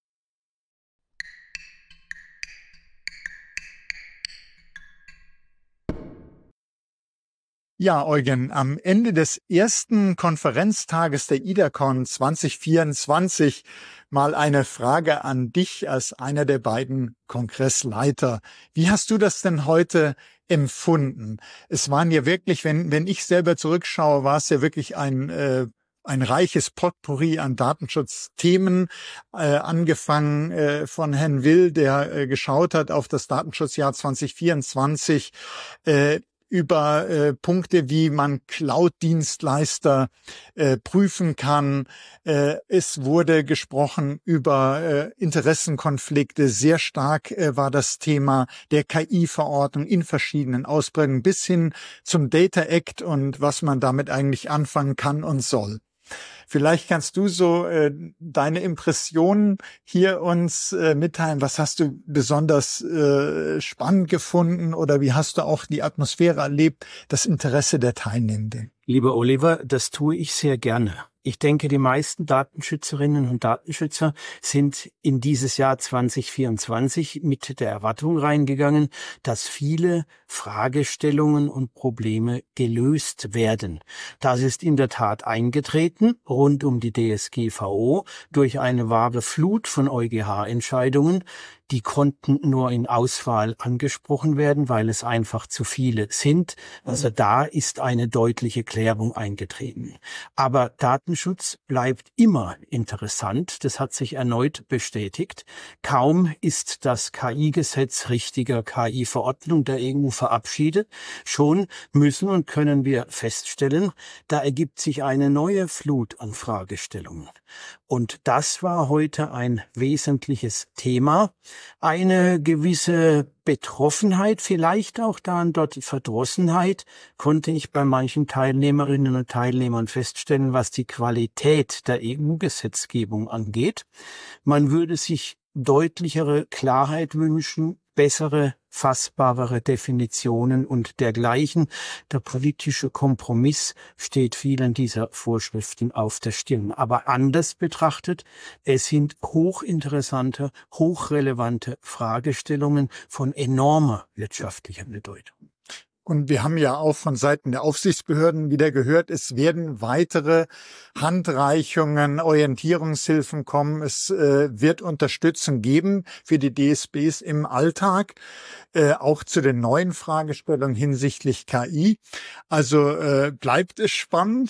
Ja, Eugen, am Ende des ersten Konferenztages der IDACON zwanzig vierundzwanzig mal eine Frage an dich als einer der beiden Kongressleiter. Wie hast du das denn heute empfunden? Es waren ja wirklich, wenn, wenn ich selber zurückschaue, war es ja wirklich ein, äh, ein reiches Potpourri an Datenschutzthemen, äh, angefangen äh, von Herrn Will, der äh, geschaut hat auf das Datenschutzjahr zwanzig vierundzwanzig, äh, über äh, Punkte, wie man Cloud-Dienstleister äh, prüfen kann. Äh, es wurde gesprochen über äh, Interessenkonflikte. Sehr stark äh, war das Thema der K I-Verordnung in verschiedenen Ausprägungen bis hin zum Data Act und was man damit eigentlich anfangen kann und soll. Vielleicht kannst du so äh, deine Impressionen hier uns äh, mitteilen. Was hast du besonders äh, spannend gefunden oder wie hast du auch die Atmosphäre erlebt, das Interesse der Teilnehmenden? Lieber Oliver, das tue ich sehr gerne. Ich denke, die meisten Datenschützerinnen und Datenschützer sind in dieses Jahr zwanzig vierundzwanzig mit der Erwartung reingegangen, dass viele Fragestellungen und Probleme gelöst werden. Das ist in der Tat eingetreten rund um die D S G V O durch eine wahre Flut von EuGH-Entscheidungen. Die konnten nur in Auswahl angesprochen werden, weil es einfach zu viele sind. Also da ist eine deutliche Klärung eingetreten. Aber Datenschutz bleibt immer interessant. Das hat sich erneut bestätigt. Kaum ist das K I-Gesetz richtiger K I-Verordnung der E U verabschiedet, schon müssen und können wir feststellen, da ergibt sich eine neue Flut an Fragestellungen. Und das war heute ein wesentliches Thema. Eine gewisse Betroffenheit, vielleicht auch da und dort Verdrossenheit, konnte ich bei manchen Teilnehmerinnen und Teilnehmern feststellen, was die Qualität der E U-Gesetzgebung angeht. Man würde sich deutlichere Klarheit wünschen, bessere, fassbarere Definitionen und dergleichen. Der politische Kompromiss steht vielen dieser Vorschriften auf der Stirn. Aber anders betrachtet, es sind hochinteressante, hochrelevante Fragestellungen von enormer wirtschaftlicher Bedeutung. Und wir haben ja auch von Seiten der Aufsichtsbehörden wieder gehört, es werden weitere Handreichungen, Orientierungshilfen kommen. Es äh, wird Unterstützung geben für die D S Bs im Alltag, äh, auch zu den neuen Fragestellungen hinsichtlich K I. Also äh, bleibt es spannend.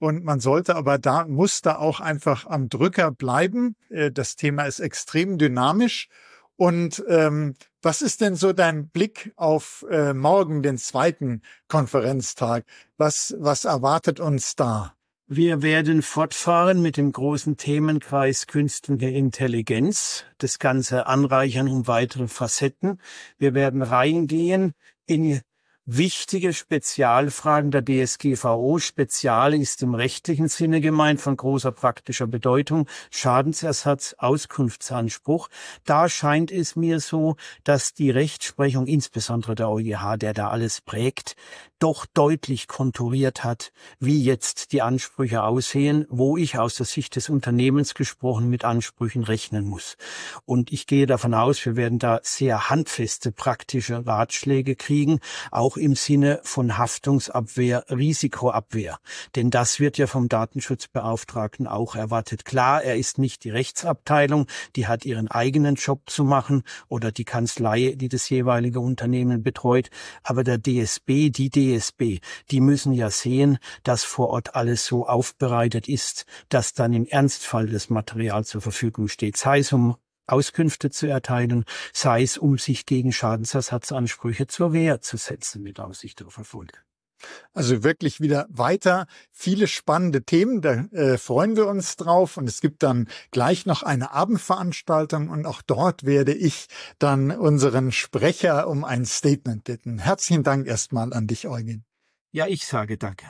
Und man sollte aber da, muss da auch einfach am Drücker bleiben. Das Thema ist extrem dynamisch. Und ähm, was ist denn so dein Blick auf äh, morgen, den zweiten Konferenztag? Was, was erwartet uns da? Wir werden fortfahren mit dem großen Themenkreis Künstliche Intelligenz, das Ganze anreichern um weitere Facetten. Wir werden reingehen in wichtige Spezialfragen der D S G V O. Spezial ist im rechtlichen Sinne gemeint, von großer praktischer Bedeutung. Schadensersatz, Auskunftsanspruch. Da scheint es mir so, dass die Rechtsprechung, insbesondere der EuGH, der da alles prägt, doch deutlich konturiert hat, wie jetzt die Ansprüche aussehen, wo ich aus der Sicht des Unternehmens gesprochen mit Ansprüchen rechnen muss. Und ich gehe davon aus, wir werden da sehr handfeste praktische Ratschläge kriegen, auch im Sinne von Haftungsabwehr, Risikoabwehr. Denn das wird ja vom Datenschutzbeauftragten auch erwartet. Klar, er ist nicht die Rechtsabteilung, die hat ihren eigenen Job zu machen oder die Kanzlei, die das jeweilige Unternehmen betreut. Aber der D S B, die D S B, die müssen ja sehen, dass vor Ort alles so aufbereitet ist, dass dann im Ernstfall das Material zur Verfügung steht, sei es um Auskünfte zu erteilen, sei es um sich gegen Schadensersatzansprüche zur Wehr zu setzen mit Aussicht auf Erfolg. Also wirklich wieder weiter viele spannende Themen, da äh, freuen wir uns drauf. Und es gibt dann gleich noch eine Abendveranstaltung und auch dort werde ich dann unseren Sprecher um ein Statement bitten. Herzlichen Dank erstmal an dich, Eugen. Ja, ich sage danke.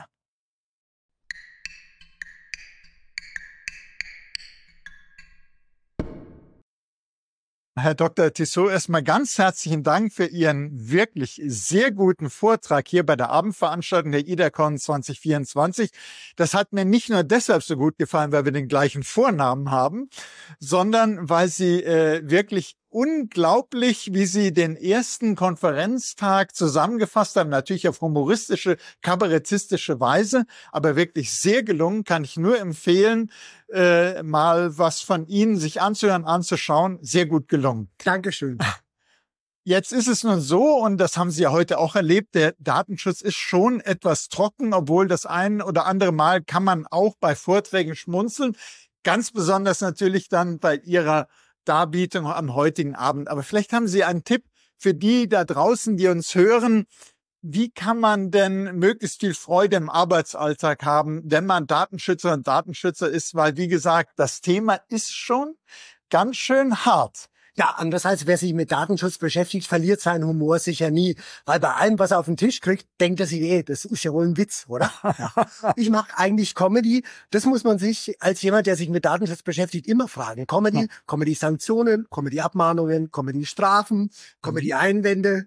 Herr Doktor Tissot, erstmal ganz herzlichen Dank für Ihren wirklich sehr guten Vortrag hier bei der Abendveranstaltung der IDACON zwanzig vierundzwanzig. Das hat mir nicht nur deshalb so gut gefallen, weil wir den gleichen Vornamen haben, sondern weil Sie äh, wirklich unglaublich, wie Sie den ersten Konferenztag zusammengefasst haben, natürlich auf humoristische, kabarettistische Weise, aber wirklich sehr gelungen, kann ich nur empfehlen, äh, mal was von Ihnen sich anzuhören, anzuschauen, sehr gut gelungen. Dankeschön. Jetzt ist es nun so, und das haben Sie ja heute auch erlebt, der Datenschutz ist schon etwas trocken, obwohl das ein oder andere Mal kann man auch bei Vorträgen schmunzeln, ganz besonders natürlich dann bei Ihrer Darbietung am heutigen Abend. Aber vielleicht haben Sie einen Tipp für die da draußen, die uns hören. Wie kann man denn möglichst viel Freude im Arbeitsalltag haben, wenn man Datenschützer und Datenschützer ist? Weil, wie gesagt, das Thema ist schon ganz schön hart. Ja, andererseits, wer sich mit Datenschutz beschäftigt, verliert seinen Humor sicher nie. Weil bei allem, was er auf den Tisch kriegt, denkt er sich, eh, das ist ja wohl ein Witz, oder? Ja. Ich mache eigentlich Comedy. Das muss man sich als jemand, der sich mit Datenschutz beschäftigt, immer fragen. Comedy, ja. Comedy-Sanktionen, Comedy-Abmahnungen, Comedy-Strafen, Comedy-Einwände.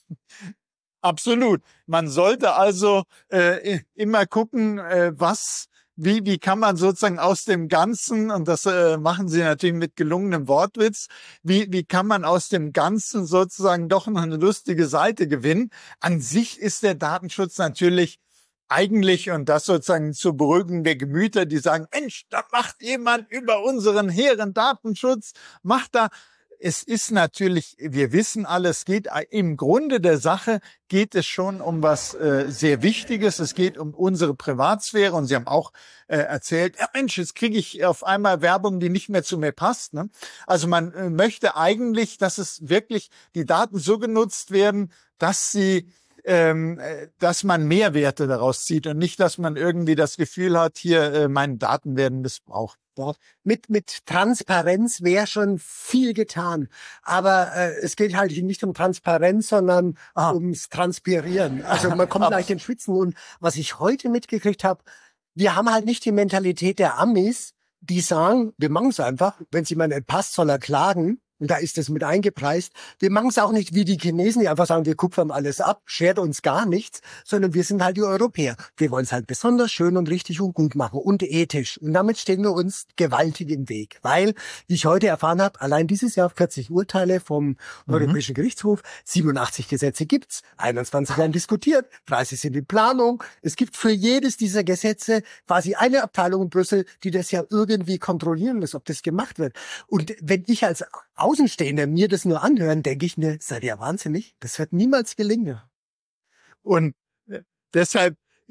Absolut. Man sollte also äh, immer gucken, äh, was Wie, wie kann man sozusagen aus dem Ganzen, und das äh, machen Sie natürlich mit gelungenem Wortwitz, wie, wie kann man aus dem Ganzen sozusagen doch noch eine lustige Seite gewinnen? An sich ist der Datenschutz natürlich eigentlich, und das sozusagen zur Beruhigung der Gemüter, die sagen, Mensch, da macht jemand über unseren hehren Datenschutz, macht da. Es ist natürlich, wir wissen alle, es geht im Grunde der Sache, geht es schon um was äh, sehr Wichtiges. Es geht um unsere Privatsphäre. Und Sie haben auch äh, erzählt, ja Mensch, jetzt kriege ich auf einmal Werbung, die nicht mehr zu mir passt. Ne? Also man äh, möchte eigentlich, dass es wirklich die Daten so genutzt werden, dass sie ähm, dass man Mehrwerte daraus zieht und nicht, dass man irgendwie das Gefühl hat, hier äh, meine Daten werden missbraucht. Mit, mit Transparenz wäre schon viel getan. Aber äh, es geht halt nicht um Transparenz, sondern ah. ums Transpirieren. Also man kommt leicht ins Schwitzen. Und was ich heute mitgekriegt habe, wir haben halt nicht die Mentalität der Amis, die sagen, wir machen es einfach. Wenn sie mal nicht passt, soll er klagen. Und da ist das mit eingepreist. Wir machen es auch nicht wie die Chinesen, die einfach sagen, wir kupfern alles ab, schert uns gar nichts, sondern wir sind halt die Europäer. Wir wollen es halt besonders schön und richtig und gut machen und ethisch. Und damit stehen wir uns gewaltig im Weg. Weil, wie ich heute erfahren habe, allein dieses Jahr vierzig Urteile vom mhm. Europäischen Gerichtshof, siebenundachtzig Gesetze gibt's, einundzwanzig werden diskutiert, dreißig sind in Planung. Es gibt für jedes dieser Gesetze quasi eine Abteilung in Brüssel, die das ja irgendwie kontrollieren muss, ob das gemacht wird. Und wenn ich als Außenstehender mir das nur anhören, denke ich mir, seid ihr wahnsinnig? Das wird niemals gelingen. Und deshalb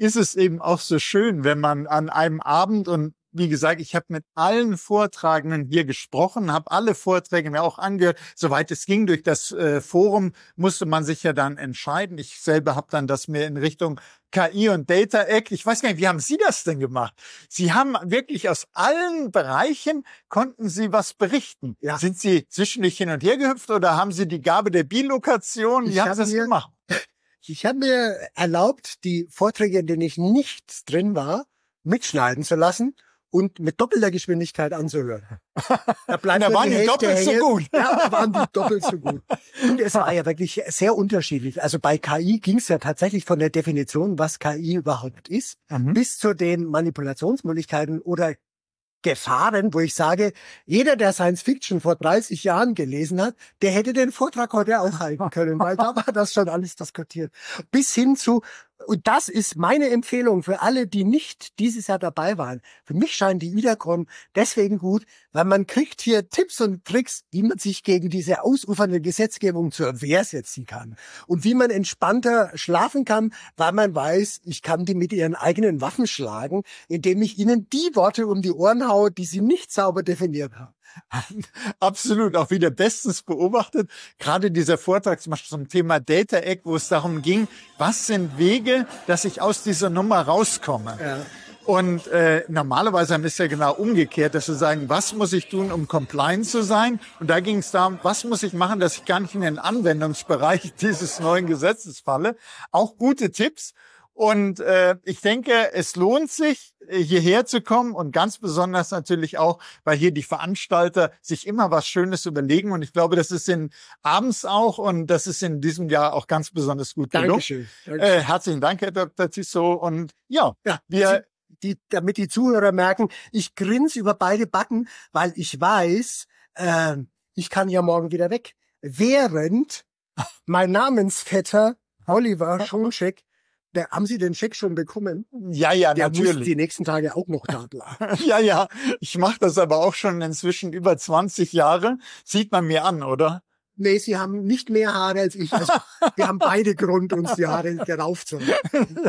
ist es eben auch so schön, wenn man an einem Abend, und wie gesagt, ich habe mit allen Vortragenden hier gesprochen, habe alle Vorträge mir auch angehört. Soweit es ging, durch das äh, Forum musste man sich ja dann entscheiden. Ich selber habe dann das mehr in Richtung K I und Data Act. Ich weiß gar nicht, wie haben Sie das denn gemacht? Sie haben wirklich aus allen Bereichen, konnten Sie was berichten. Ja. Sind Sie zwischendurch hin und her gehüpft oder haben Sie die Gabe der Bilokation? Wie haben Sie das gemacht? Ich habe mir erlaubt, die Vorträge, in denen ich nicht drin war, mitschneiden zu lassen und mit doppelter Geschwindigkeit anzuhören. Da, bleibt da waren die, die doppelt hängen. so gut. Ja, da waren die doppelt so gut. Und es war ja wirklich sehr unterschiedlich. Also bei K I ging es ja tatsächlich von der Definition, was K I überhaupt ist, mhm. bis zu den Manipulationsmöglichkeiten oder Gefahren, wo ich sage, jeder, der Science Fiction vor dreißig Jahren gelesen hat, der hätte den Vortrag heute auch halten können, weil da war das schon alles diskutiert. Bis hin zu, und das ist meine Empfehlung für alle, die nicht dieses Jahr dabei waren. Für mich scheint die IDACON deswegen gut, weil man kriegt hier Tipps und Tricks, wie man sich gegen diese ausufernde Gesetzgebung zur Wehr setzen kann. Und wie man entspannter schlafen kann, weil man weiß, ich kann die mit ihren eigenen Waffen schlagen, indem ich ihnen die Worte um die Ohren haue, die sie nicht sauber definiert haben. Absolut, auch wieder bestens beobachtet. Gerade dieser Vortrag zum Thema Data Act, wo es darum ging, was sind Wege, dass ich aus dieser Nummer rauskomme. Ja. Und äh, normalerweise haben wir es ja genau umgekehrt, dass wir sagen, was muss ich tun, um compliant zu sein? Und da ging es darum, was muss ich machen, dass ich gar nicht in den Anwendungsbereich dieses neuen Gesetzes falle. Auch gute Tipps. Und äh, ich denke, es lohnt sich, hierher zu kommen und ganz besonders natürlich auch, weil hier die Veranstalter sich immer was Schönes überlegen. Und ich glaube, das ist in abends auch und das ist in diesem Jahr auch ganz besonders gut gelungen. Dankeschön. Dankeschön. Äh, herzlichen Dank, Herr Doktor Tissot. Und ja, ja wir... Die, damit die Zuhörer merken, ich grinse über beide Backen, weil ich weiß, äh, ich kann ja morgen wieder weg. Während mein Namensvetter Oliver Schoncheck, der, haben Sie den Scheck schon bekommen? Ja, ja, der natürlich. Der muss die nächsten Tage auch noch da bleiben. Ja, ja. Ich mache das aber auch schon inzwischen über zwanzig Jahre. Sieht man mir an, oder? Nee, Sie haben nicht mehr Haare als ich. Also, wir haben beide Grund, uns die Haare gerauft zu haben.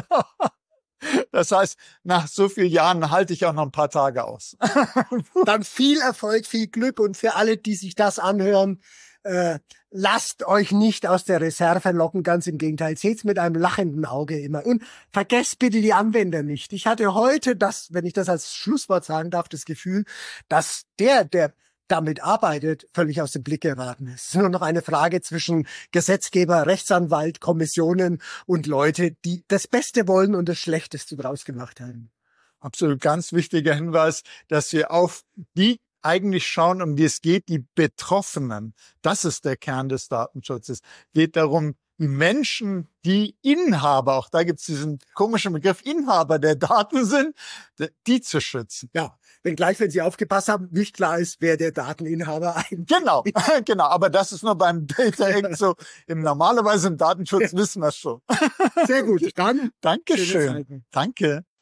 Das heißt, nach so vielen Jahren halte ich auch noch ein paar Tage aus. Dann viel Erfolg, viel Glück und für alle, die sich das anhören, äh, lasst euch nicht aus der Reserve locken, ganz im Gegenteil. Seht's mit einem lachenden Auge immer. Und vergesst bitte die Anwender nicht. Ich hatte heute das, wenn ich das als Schlusswort sagen darf, das Gefühl, dass der, der damit arbeitet, völlig aus dem Blick geraten ist. Es ist nur noch eine Frage zwischen Gesetzgeber, Rechtsanwalt, Kommissionen und Leute, die das Beste wollen und das Schlechteste draus gemacht haben. Absolut ganz wichtiger Hinweis, dass wir auf die eigentlich schauen, um die es geht, die Betroffenen. Das ist der Kern des Datenschutzes. Geht darum, die Menschen, die Inhaber, auch da gibt es diesen komischen Begriff, Inhaber der Daten sind, die zu schützen. Ja, wenngleich, wenn Sie aufgepasst haben, nicht klar ist, wer der Dateninhaber eigentlich ist. Genau, genau. Aber das ist nur beim Data Act so. Im, normalerweise im Datenschutz ja. wissen wir es schon. Sehr gut. Dann Dankeschön. Danke.